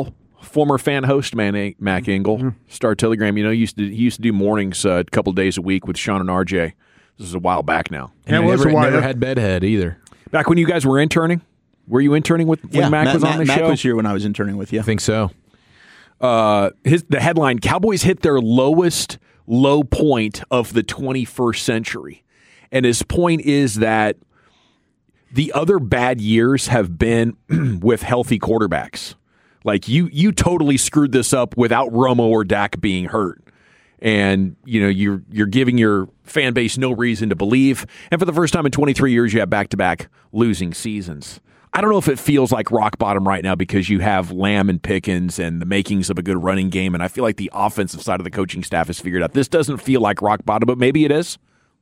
former fan host, man, Mac Engel, mm-hmm. Star Telegram. You know, he used to he used to do mornings uh, a couple days a week with Sean and R J. This is a while back now. And yeah, it was never, a while. Never had bedhead either. Back when you guys were interning, were you interning with when yeah, Mac Matt, was on Matt, the Mac show? Mac was here when I was interning with you. I think so. Uh, his the headline: Cowboys hit their lowest low point of the twenty-first century, and his point is that the other bad years have been with healthy quarterbacks. Like you, you totally screwed this up without Romo or Dak being hurt, and you know you're you're giving your fan base no reason to believe. And for the first time in twenty-three years, you have back-to-back losing seasons. I don't know if it feels like rock bottom right now because you have Lamb and Pickens and the makings of a good running game, and I feel like the offensive side of the coaching staff has figured out this doesn't feel like rock bottom, but maybe it is.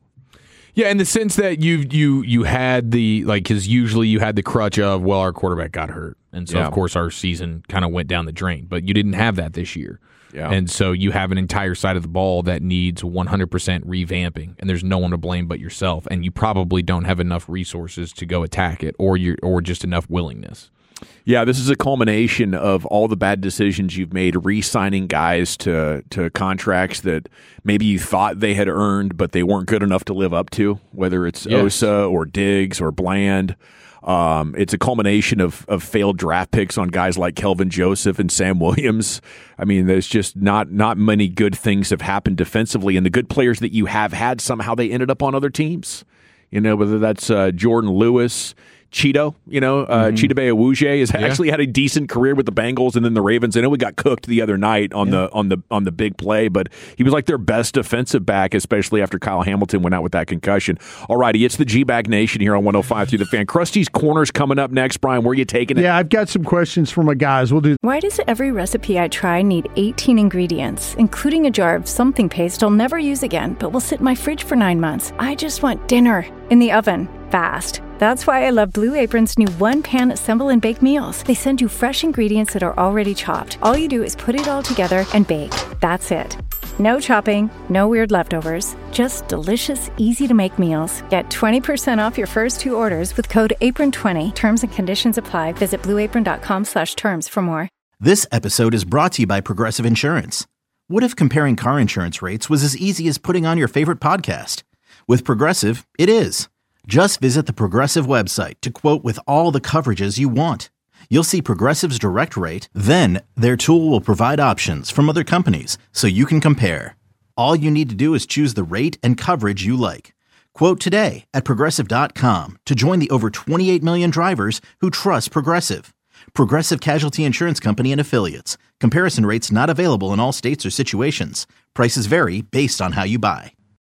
Yeah, in the sense that you you you had the like because usually you had the crutch of well our quarterback got hurt, and so yeah. of course our season kind of went down the drain. But you didn't have that this year, yeah. And so you have an entire side of the ball that needs one hundred percent revamping, and there's no one to blame but yourself. And you probably don't have enough resources to go attack it, or you or just enough willingness. Yeah, this is a culmination of all the bad decisions you've made, re-signing guys to to contracts that maybe you thought they had earned, but they weren't good enough to live up to, whether it's yes. Osa or Diggs or Bland. Um, it's a culmination of, of failed draft picks on guys like Kelvin Joseph and Sam Williams. I mean, there's just not not many good things have happened defensively, and the good players that you have had, somehow they ended up on other teams. You know, whether that's uh, Jordan Lewis, Cheeto, you know, uh, mm-hmm. Chidobe Awuzie has yeah. actually had a decent career with the Bengals and then the Ravens. I know we got cooked the other night on yeah. the on the on the big play, but he was like their best defensive back, especially after Kyle Hamilton went out with that concussion. All righty, it's the G-Bag Nation here on one oh five through the Fan. Krusty's Corners coming up next. Brian, where are you taking it? Yeah, I've got some questions for my guys. We'll do. Why does every recipe I try need eighteen ingredients, including a jar of something paste I'll never use again, but will sit in my fridge for nine months? I just want dinner in the oven, fast. That's why I love Blue Apron's new one-pan assemble and bake meals. They send you fresh ingredients that are already chopped. All you do is put it all together and bake. That's it. No chopping, no weird leftovers. Just delicious, easy-to-make meals. Get twenty percent off your first two orders with code apron twenty. Terms and conditions apply. Visit blueapron.com slash terms for more. This episode is brought to you by Progressive Insurance. What if comparing car insurance rates was as easy as putting on your favorite podcast? With Progressive, it is. Just visit the Progressive website to quote with all the coverages you want. You'll see Progressive's direct rate, then their tool will provide options from other companies so you can compare. All you need to do is choose the rate and coverage you like. Quote today at Progressive dot com to join the over twenty-eight million drivers who trust Progressive. Progressive Casualty Insurance Company and Affiliates. Comparison rates not available in all states or situations. Prices vary based on how you buy.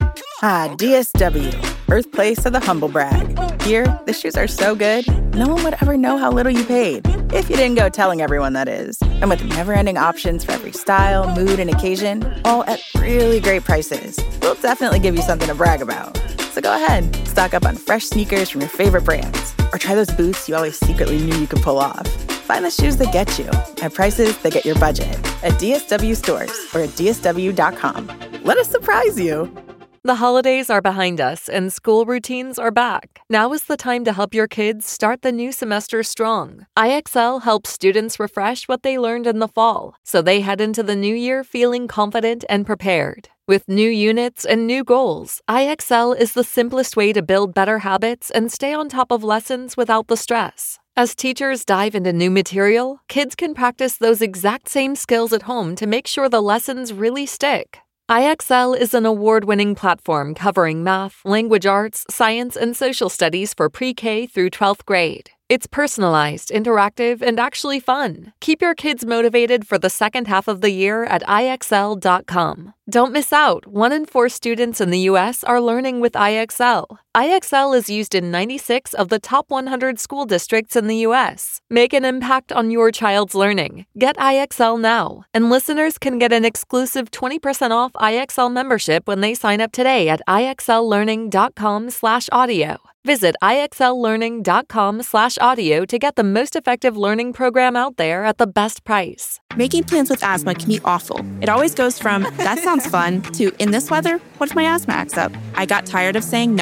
Ah, D S W, birthplace of the humble brag. Here, the shoes are so good, no one would ever know how little you paid. If you didn't go telling everyone, that is. And with never-ending options for every style, mood, and occasion, all at really great prices, we'll definitely give you something to brag about. So go ahead, stock up on fresh sneakers from your favorite brands, or try those boots you always secretly knew you could pull off. Find the shoes that get you at prices that get your budget at D S W stores or at D S W dot com. Let us surprise you. The holidays are behind us and school routines are back. Now is the time to help your kids start the new semester strong. I X L helps students refresh what they learned in the fall, so they head into the new year feeling confident and prepared. With new units and new goals, I X L is the simplest way to build better habits and stay on top of lessons without the stress. As teachers dive into new material, kids can practice those exact same skills at home to make sure the lessons really stick. I X L is an award-winning platform covering math, language arts, science, and social studies for pre-K through twelfth grade. It's personalized, interactive, and actually fun. Keep your kids motivated for the second half of the year at I X L dot com. Don't miss out. One in four students in the U S are learning with I X L. I X L is used in ninety-six of the top one hundred school districts in the U S. Make an impact on your child's learning. Get I X L now. And listeners can get an exclusive twenty percent off I X L membership when they sign up today at I X L learning dot com slash audio. Visit I X L learning dot com slash audio to get the most effective learning program out there at the best price. Making plans with asthma can be awful. It always goes from, that sounds fun, to, in this weather, what if my asthma acts up? I got tired of saying no.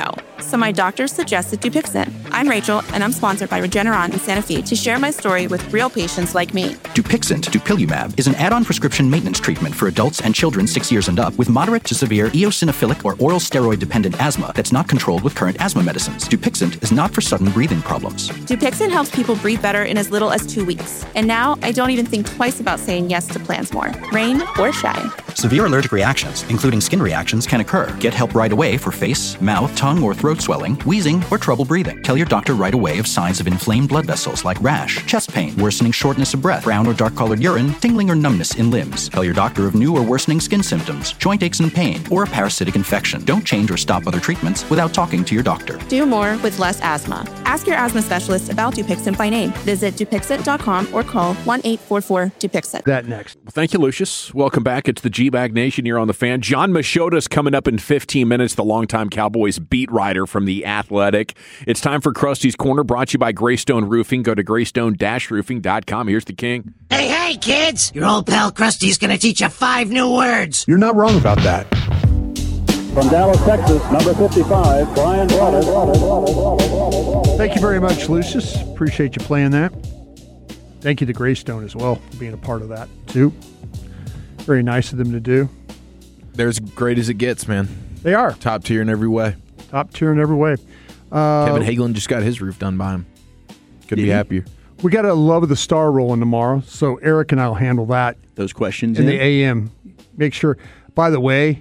so my doctor suggested Dupixent. I'm Rachel, and I'm sponsored by Regeneron in Santa Fe to share my story with real patients like me. Dupixent, dupilumab, is an add-on prescription maintenance treatment for adults and children six years and up with moderate to severe eosinophilic or oral steroid-dependent asthma that's not controlled with current asthma medicines. Dupixent is not for sudden breathing problems. Dupixent helps people breathe better in as little as two weeks. And now I don't even think twice about saying yes to plans more, rain or shine. Severe allergic reactions, including skin reactions, can occur. Get help right away for face, mouth, tongue, or throat swelling, wheezing, or trouble breathing. Tell your doctor right away of signs of inflamed blood vessels like rash, chest pain, worsening shortness of breath, brown or dark-colored urine, tingling or numbness in limbs. Tell your doctor of new or worsening skin symptoms, joint aches and pain, or a parasitic infection. Don't change or stop other treatments without talking to your doctor. Do more with less asthma. Ask your asthma specialist about Dupixent by name. Visit Dupixent dot com or call one eight four four Dupixent. That next. Well, thank you, Lucius. Welcome back. It's the G-Bag Nation here on The Fan. John Machota's coming up in fifteen minutes, the longtime Cowboys beat writer from The Athletic. It's time for Krusty's Corner, brought to you by Greystone Roofing. Go to greystone dash roofing dot com. Here's the king. Hey, hey, kids! Your old pal Krusty's gonna teach you five new words. You're not wrong about that. From Dallas, Texas, number fifty-five, Brian Broaddus. Thank you very much, Lucius. Appreciate you playing that. Thank you to Greystone as well for being a part of that, too. Very nice of them to do. They're as great as it gets, man. They are. Top tier in every way. Top tier in every way. Uh, Kevin Hagelin just got his roof done by him. Couldn't be happier. We got a Love of the Star rolling tomorrow, so Eric and I will handle that. Those questions in, in the A M. Make sure. By the way,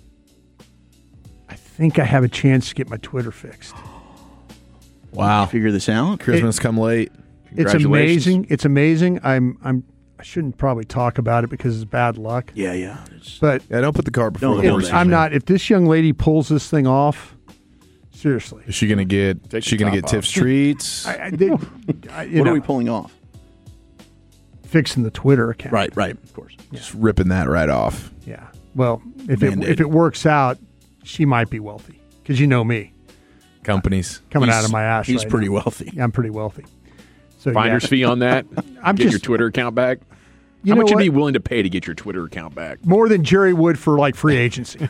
I think I have a chance to get my Twitter fixed. Wow! Figure this out. Christmas it, come late. It's amazing. It's amazing. I'm. I'm. I shouldn't probably talk about it because it's bad luck. Yeah, yeah. But yeah, don't put the cart before no, the horse. I'm not. If this young lady pulls this thing off, seriously, is she gonna get? Is she gonna get Tiff's treats? I, I did, I, what know, are we pulling off? Fixing the Twitter account. Right, right. Of course. Yeah. Just ripping that right off. Yeah. Well, if it, if it works out, she might be wealthy because you know me. Companies coming he's, out of my ass. He's right pretty now. wealthy. Yeah, I'm pretty wealthy. So finder's yeah. fee on that. I'm get just, your Twitter account back. You How know much what? would you be willing to pay to get your Twitter account back? More than Jerry would for like free agency.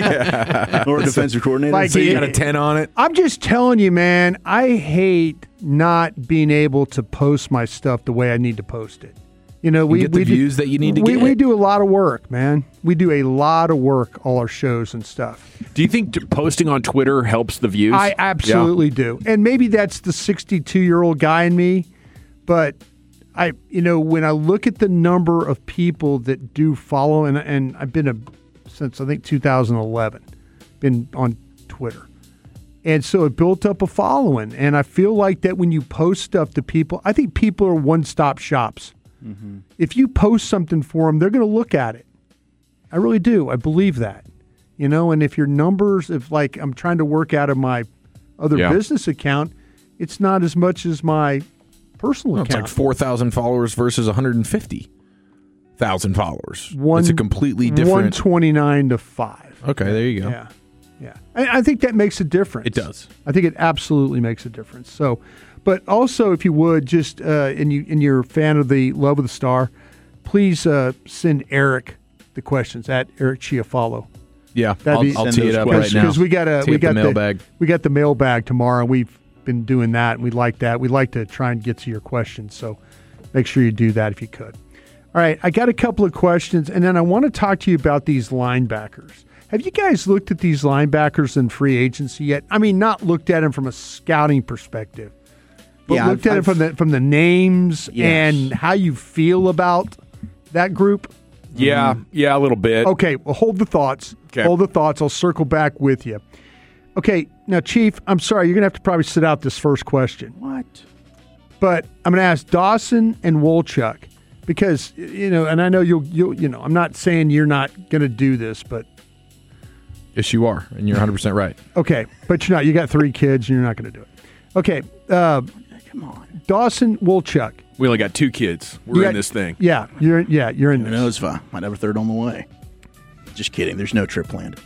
yeah. Or a defensive coordinator. Like, so you it, got a ten on it. I'm just telling you, man. I hate not being able to post my stuff the way I need to post it. You know, we get the we views do, that you need to we, get. We do a lot of work, man. We do a lot of work, all our shows and stuff. Do you think t- posting on Twitter helps the views? I absolutely yeah. do. And maybe that's the sixty-two-year-old guy in me, but I, you know, when I look at the number of people that do follow, and and I've been a since I think two thousand eleven, been on Twitter. And so it built up a following. And I feel like that when you post stuff to people, I think people are one-stop shops. Mm-hmm. If you post something for them, they're going to look at it. I really do. I believe that. You know, and if your numbers, if like I'm trying to work out of my other yeah. business account, it's not as much as my personal no, account. It's like four thousand followers versus one hundred fifty thousand followers. One, it's a completely different. one twenty-nine to five. Okay, there you go. Yeah. Yeah. I, I think that makes a difference. It does. I think it absolutely makes a difference. So, but also, if you would, just uh, and you and you're a fan of the Love of the Star, please uh, send Eric the questions at Eric Chiafalo. Yeah, That'd I'll, be, I'll tee it up right now. Because we got a tee we got the mailbag. we got the mailbag tomorrow. We've been doing that, and we like that. We like to try and get to your questions. So, make sure you do that if you could. All right, I got a couple of questions, and then I want to talk to you about these linebackers. Have you guys looked at these linebackers in free agency yet? I mean, not looked at them from a scouting perspective, but yeah, looked I've, at I've, them from the from the names yes. and how you feel about that group. Yeah, mm-hmm. yeah, a little bit. Okay, well, hold the thoughts. Okay. Hold the thoughts. I'll circle back with you. Okay, now, Chief, I'm sorry, you're going to have to probably sit out this first question. What? But I'm going to ask Dawson and Wolchuk because, you know, and I know you'll, you'll you know, I'm not saying you're not going to do this, but. Yes, you are, and you're one hundred percent right. Okay, but you're not. You got three kids, and you're not going to do it. Okay. Uh, Come on. Dawson Wolchuk. We only got two kids. We're got, in this thing. Yeah, you're yeah, you're in Who this. knows if I might have a third on the way. Just kidding. There's no trip planned.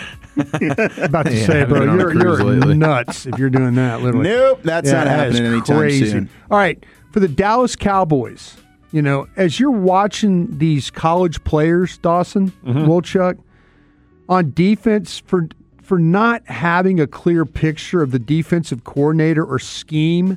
About to yeah, say, bro, you're, you're lately. nuts if you're doing that. Literally. Nope, that's yeah, not that happening is anytime crazy. soon. All right, for the Dallas Cowboys, you know, as you're watching these college players, Dawson, mm-hmm. Wolchuk, on defense for for not having a clear picture of the defensive coordinator or scheme,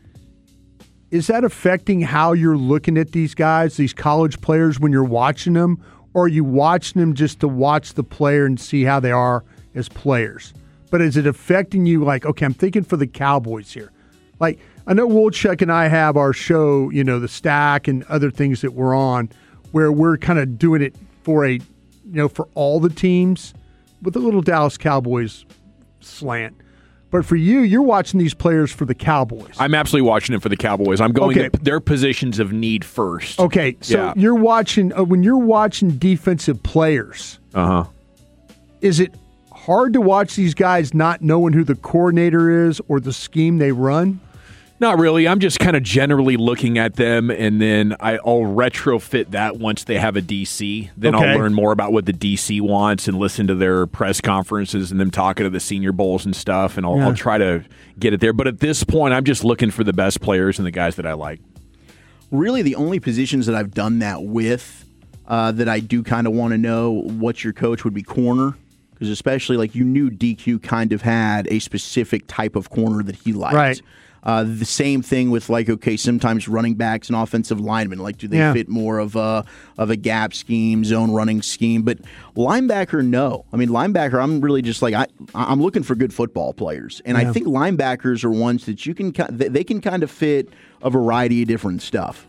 is that affecting how you're looking at these guys, these college players, when you're watching them? Or are you watching them just to watch the player and see how they are as players? But is it affecting you like, okay, I'm thinking for the Cowboys here. Like, I know Wolchuk and I have our show, you know, the Stack and other things that we're on, where we're kind of doing it for a, you know, for all the teams with a little Dallas Cowboys slant. But for you, you're watching these players for the Cowboys. I'm absolutely watching it for the Cowboys. I'm going okay. to their positions of need first. Okay, so yeah. you're watching uh, when you're watching defensive players. Uh huh. Is it hard to watch these guys not knowing who the coordinator is or the scheme they run? Not really. I'm just kind of generally looking at them, and then I, I'll retrofit that once they have a D C. Then Okay. I'll learn more about what the D C wants and listen to their press conferences and them talking to the Senior Bowls and stuff, and I'll, Yeah. I'll try to get it there. But at this point, I'm just looking for the best players and the guys that I like. Really, the only positions that I've done that with uh, that I do kind of want to know what your coach would be corner. Because especially, like, you knew D Q kind of had a specific type of corner that he liked. Right. Uh, the same thing with, like, okay, sometimes running backs and offensive linemen, like, do they Yeah. fit more of a of a gap scheme, zone running scheme? But linebacker, no. I mean, linebacker, I'm really just like I I'm looking for good football players, and Yeah. I think linebackers are ones that you can ki- they can kind of fit a variety of different stuff.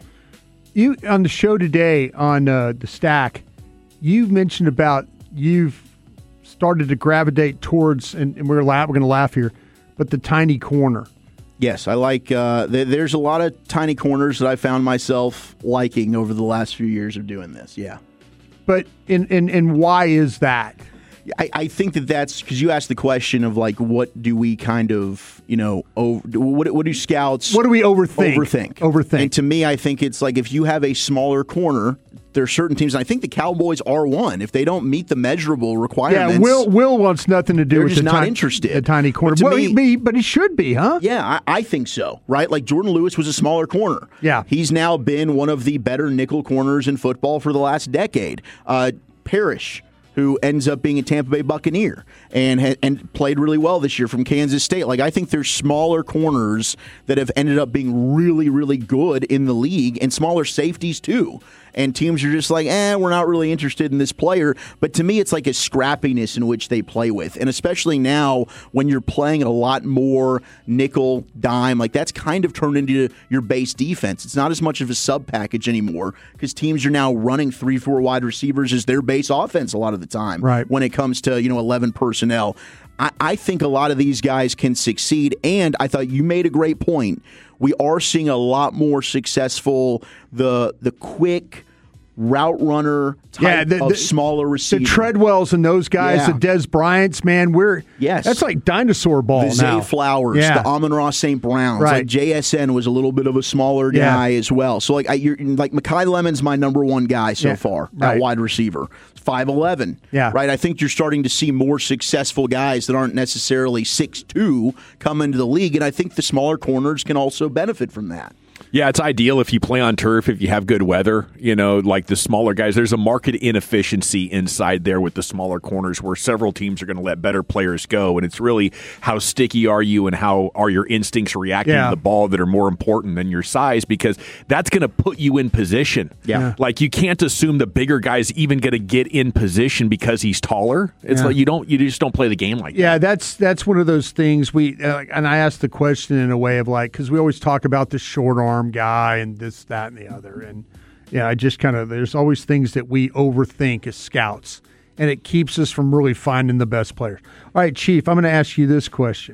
You on the show today on uh, the Stack, you mentioned about you've started to gravitate towards, and, and we're la- we're going to laugh here, but the tiny corner. Yes, I like. Uh, th- there's a lot of tiny corners that I found myself liking over the last few years of doing this. Yeah, but and and and why is that? I, I think that that's because you asked the question of like, what do we kind of, you know, over, what what do scouts? What do we overthink? Overthink. Overthink. And to me, I think it's like if you have a smaller corner, there are certain teams, and I think the Cowboys are one. If they don't meet the measurable requirements, Yeah, Will Will wants nothing to do they're with just the not ti- interested. the tiny corner. But to Well, me- he, but he- but he should be, huh? Yeah, I, I think so, right? Like Jordan Lewis was a smaller corner. Yeah. He's now been one of the better nickel corners in football for the last decade. Uh, Parrish, who ends up being a Tampa Bay Buccaneer and ha- and played really well this year from Kansas State. Like, I think there's smaller corners that have ended up being really, really good in the league, and smaller safeties too. And teams are just like, eh, we're not really interested in this player. But to me, it's like a scrappiness in which they play with. And especially now when you're playing a lot more nickel, dime, like that's kind of turned into your base defense. It's not as much of a sub package anymore because teams are now running three, four wide receivers as their base offense a lot of the time. Right. When it comes to, you know, eleven personnel. I, I think a lot of these guys can succeed. And I thought you made a great point. We are seeing a lot more successful, the the quick route runner type Yeah, the- of the- smaller receiver. The Treadwells and those guys, Yeah. the Des Bryants, man, we're Yes. that's like dinosaur ball the now. Zay Flowers, Yeah. the Amon-Ra Saint Browns, Right. like J S N was a little bit of a smaller Yeah. guy as well. So like I, you're, like Mekhi Lemon's my number one guy so Yeah. far Right. at wide receiver, five eleven. Yeah. right. I think you're starting to see more successful guys that aren't necessarily six two come into the league, and I think the smaller corners can also benefit from that. Yeah, it's ideal if you play on turf, if you have good weather, you know, like the smaller guys. There's a market inefficiency inside there with the smaller corners where several teams are going to let better players go. And it's really how sticky are you and how are your instincts reacting Yeah. to the ball that are more important than your size, because that's going to put you in position. Yeah. Yeah. Like you can't assume the bigger guy's even going to get in position because he's taller. It's Yeah. like you don't, you just don't play the game like that. Yeah, that's that's one of those things we uh, and I asked the question in a way of like, because we always talk about the short arm guy and this, that, and the other, and yeah, I just kind of there's always things that we overthink as scouts, and it keeps us from really finding the best players. All right, Chief, I'm going to ask you this question: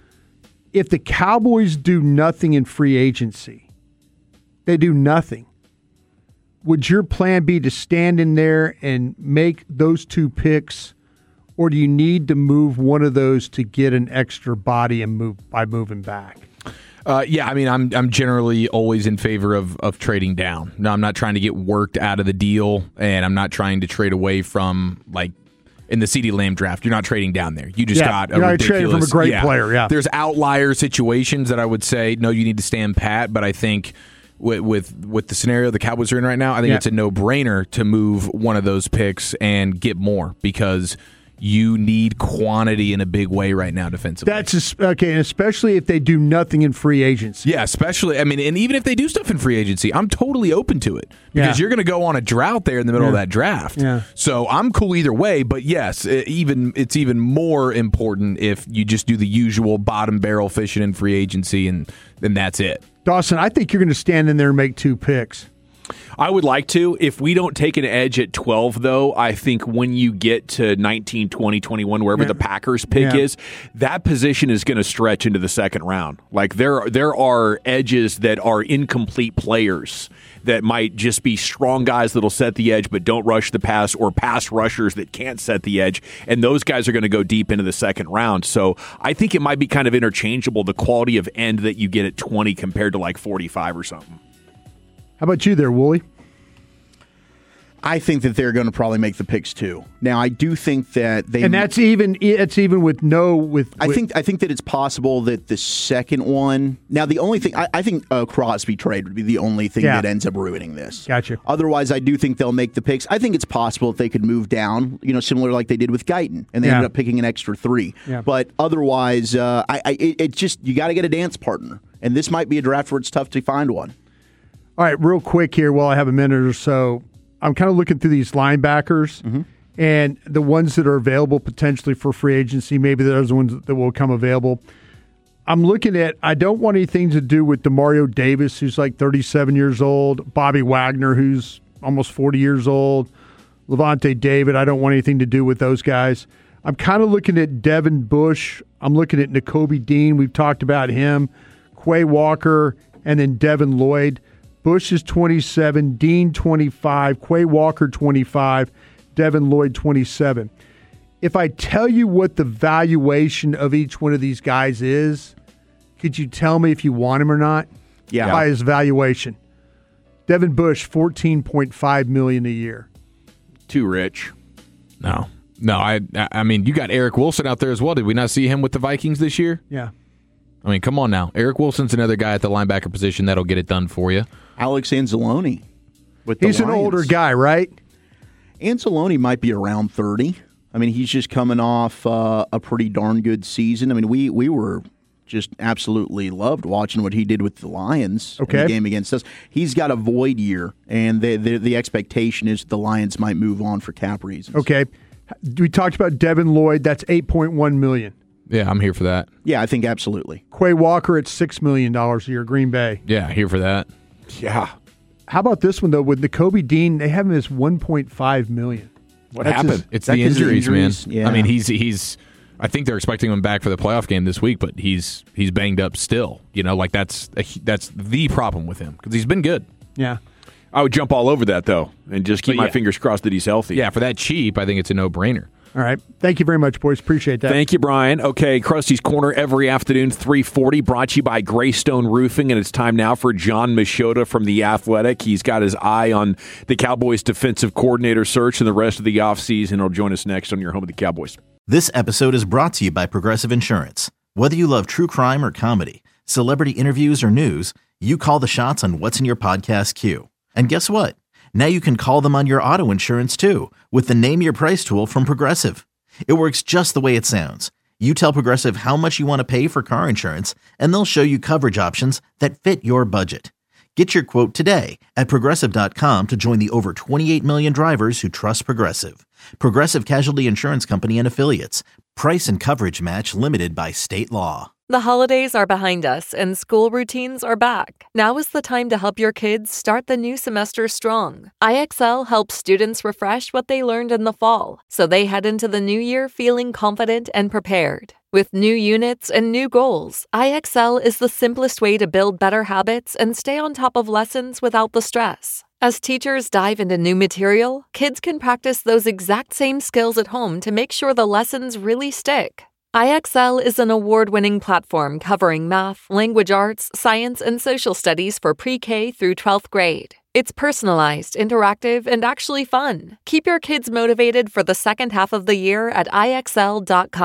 if the Cowboys do nothing in free agency, they do nothing, would your plan be to stand in there and make those two picks? Or do you need to move one of those to get an extra body and move by moving back? Uh, yeah, I mean, I'm I'm generally always in favor of of trading down. No, I'm not trying to get worked out of the deal, and I'm not trying to trade away from like in the CeeDee Lamb draft. You're not trading down there. You just Yeah, got a you're not ridiculous, trading from a great yeah. player, yeah. There's outlier situations that I would say no, you need to stand pat, but I think. With, with with the scenario the Cowboys are in right now, I think Yeah. it's a no-brainer to move one of those picks and get more because you need quantity in a big way right now defensively. That's just, okay, and especially if they do nothing in free agency. Yeah, especially, I mean, and even if they do stuff in free agency, I'm totally open to it because Yeah. you're going to go on a drought there in the middle Yeah. of that draft. Yeah. So I'm cool either way, but yes, it even it's even more important if you just do the usual bottom barrel fishing in free agency, and then that's it. Dawson, I think you're going to stand in there and make two picks. I would like to. If we don't take an edge at twelve, though, I think when you get to nineteen, twenty, twenty-one, wherever Yeah. the Packers pick Yeah. is, that position is going to stretch into the second round. Like there, there are edges that are incomplete players that might just be strong guys that'll set the edge but don't rush the pass, or pass rushers that can't set the edge, and those guys are going to go deep into the second round. So I think it might be kind of interchangeable, the quality of end that you get at twenty compared to like forty-five or something. How about you there, Wooly? I think that they're going to probably make the picks too. Now, I do think that they And that's even it's even with no with. I with- think I think that it's possible that the second one. Now, the only thing I, I think a Crosby trade would be the only thing Yeah. that ends up ruining this. Gotcha. Otherwise, I do think they'll make the picks. I think it's possible if they could move down, you know, similar like they did with Guyton, and they Yeah. ended up picking an extra three. Yeah. But otherwise, uh, I, I it, it just you got to get a dance partner, and this might be a draft where it's tough to find one. All right, real quick here while I have a minute or so. I'm kind of looking through these linebackers Mm-hmm. and the ones that are available potentially for free agency. Maybe there's ones that will come available. I'm looking at, I don't want anything to do with DeMario Davis, who's like thirty-seven years old, Bobby Wagner, who's almost forty years old, Levante David. I don't want anything to do with those guys. I'm kind of looking at Devin Bush. I'm looking at Nakobe Dean. We've talked about him. Quay Walker, and then Devin Lloyd. Bush is twenty-seven, Dean twenty-five, Quay Walker twenty-five, Devin Lloyd twenty-seven. If I tell you what the valuation of each one of these guys is, could you tell me if you want him or not? Yeah. By his valuation. Devin Bush, fourteen point five million dollars a year. Too rich. No. No, I I mean, you got Eric Wilson out there as well. Did we not see him with the Vikings this year? Yeah. I mean, come on now. Eric Wilson's another guy at the linebacker position that'll get it done for you. Alex Anzalone. With the He's an Lions. older guy, right? Anzalone might be around thirty. I mean, he's just coming off uh, a pretty darn good season. I mean, we we were just absolutely loved watching what he did with the Lions Okay. in the game against us. He's got a void year, and the, the, the expectation is the Lions might move on for cap reasons. Okay. We talked about Devin Lloyd. That's eight point one million dollars. Yeah, I'm here for that. Yeah, I think absolutely. Quay Walker at six million dollars a year, Green Bay. Yeah, here for that. Yeah. How about this one, though? With Nakobe Dean, they have him as one point five million dollars. What That's happened? his- It's That the 'cause of the injuries, injuries? man. Yeah. I mean, he's he's. I think they're expecting him back for the playoff game this week, but he's he's banged up still. You know, like that's a, that's the problem with him because he's been good. Yeah. I would jump all over that, though, and just keep But my yeah. fingers crossed that he's healthy. Yeah, for that cheap, I think it's a no brainer. All right. Thank you very much, boys. Appreciate that. Thank you, Brian. Okay, Krusty's Corner every afternoon, three forty, brought to you by Greystone Roofing, and it's time now for John Machota from The Athletic. He's got his eye on the Cowboys' defensive coordinator search and the rest of the offseason. He'll join us next on your home of the Cowboys. This episode is brought to you by Progressive Insurance. Whether you love true crime or comedy, celebrity interviews or news, you call the shots on what's in your podcast queue. And guess what? Now you can call them on your auto insurance too with the Name Your Price tool from Progressive. It works just the way it sounds. You tell Progressive how much you want to pay for car insurance, and they'll show you coverage options that fit your budget. Get your quote today at Progressive dot com to join the over twenty-eight million drivers who trust Progressive. Progressive Casualty Insurance Company and Affiliates. Price and coverage match limited by state law. The holidays are behind us and school routines are back. Now is the time to help your kids start the new semester strong. I X L helps students refresh what they learned in the fall, so they head into the new year feeling confident and prepared. With new units and new goals, I X L is the simplest way to build better habits and stay on top of lessons without the stress. As teachers dive into new material, kids can practice those exact same skills at home to make sure the lessons really stick. I X L is an award-winning platform covering math, language arts, science, and social studies for pre-K through twelfth grade. It's personalized, interactive, and actually fun. Keep your kids motivated for the second half of the year at I X L dot com.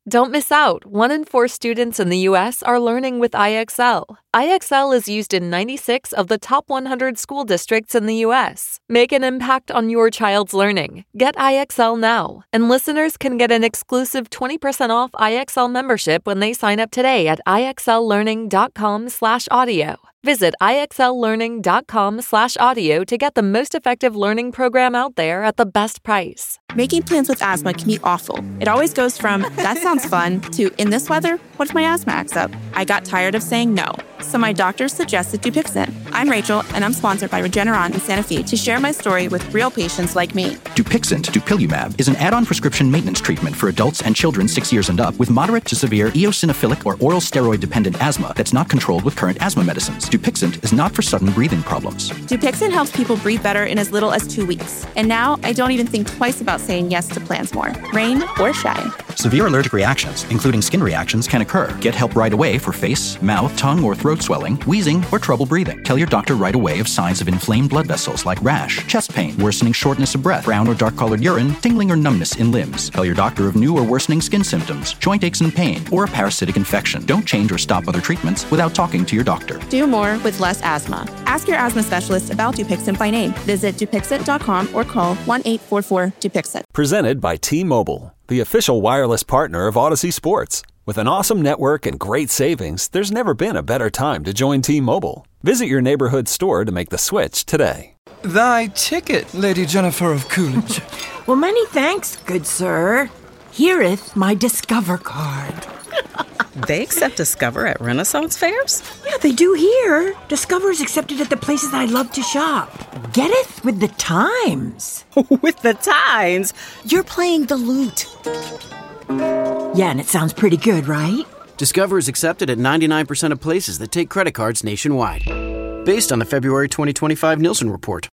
Don't miss out. One in four students in the U S are learning with I X L. I X L is used in ninety-six of the top one hundred school districts in the U S. Make an impact on your child's learning. Get I X L now. And listeners can get an exclusive twenty percent off I X L membership when they sign up today at ixllearning.com slash audio. Visit ixllearning.com slash audio to get the most effective learning program out there at the best price. Making plans with asthma can be awful. It always goes from, that sounds fun, to, in this weather, what if my asthma acts up? I got tired of saying no, so my doctor suggested Dupixent. I'm Rachel, and I'm sponsored by Regeneron in Santa Fe to share my story with real patients like me. Dupixent, dupilumab, is an add-on prescription maintenance treatment for adults and children six years and up with moderate to severe eosinophilic or oral steroid-dependent asthma that's not controlled with current asthma medicines. Dupixent is not for sudden breathing problems. Dupixent helps people breathe better in as little as two weeks. And now I don't even think twice about saying yes to plans more, rain or shine. Severe allergic reactions, including skin reactions, can occur. Get help right away for face, mouth, tongue, or throat swelling, wheezing, or trouble breathing. Tell your doctor right away of signs of inflamed blood vessels like rash, chest pain, worsening shortness of breath, brown or dark-colored urine, tingling or numbness in limbs. Tell your doctor of new or worsening skin symptoms, joint aches and pain, or a parasitic infection. Don't change or stop other treatments without talking to your doctor. Do more with less asthma. Ask your asthma specialist about Dupixent by name. Visit Dupixent dot com or call one eight four four Dupixent. Presented by T-Mobile, the official wireless partner of Odyssey Sports. With an awesome network and great savings, there's never been a better time to join T-Mobile. Visit your neighborhood store to make the switch today. Thy ticket, Lady Jennifer of Coolidge. Well, many thanks, good sir. Hereeth my Discover card. They accept Discover at Renaissance fairs? Yeah, they do here. Discover is accepted at the places I love to shop. Getteth with the times. With the times? You're playing the lute. Yeah, and it sounds pretty good, right? Discover is accepted at ninety-nine percent of places that take credit cards nationwide. Based on the February twenty twenty-five Nielsen report.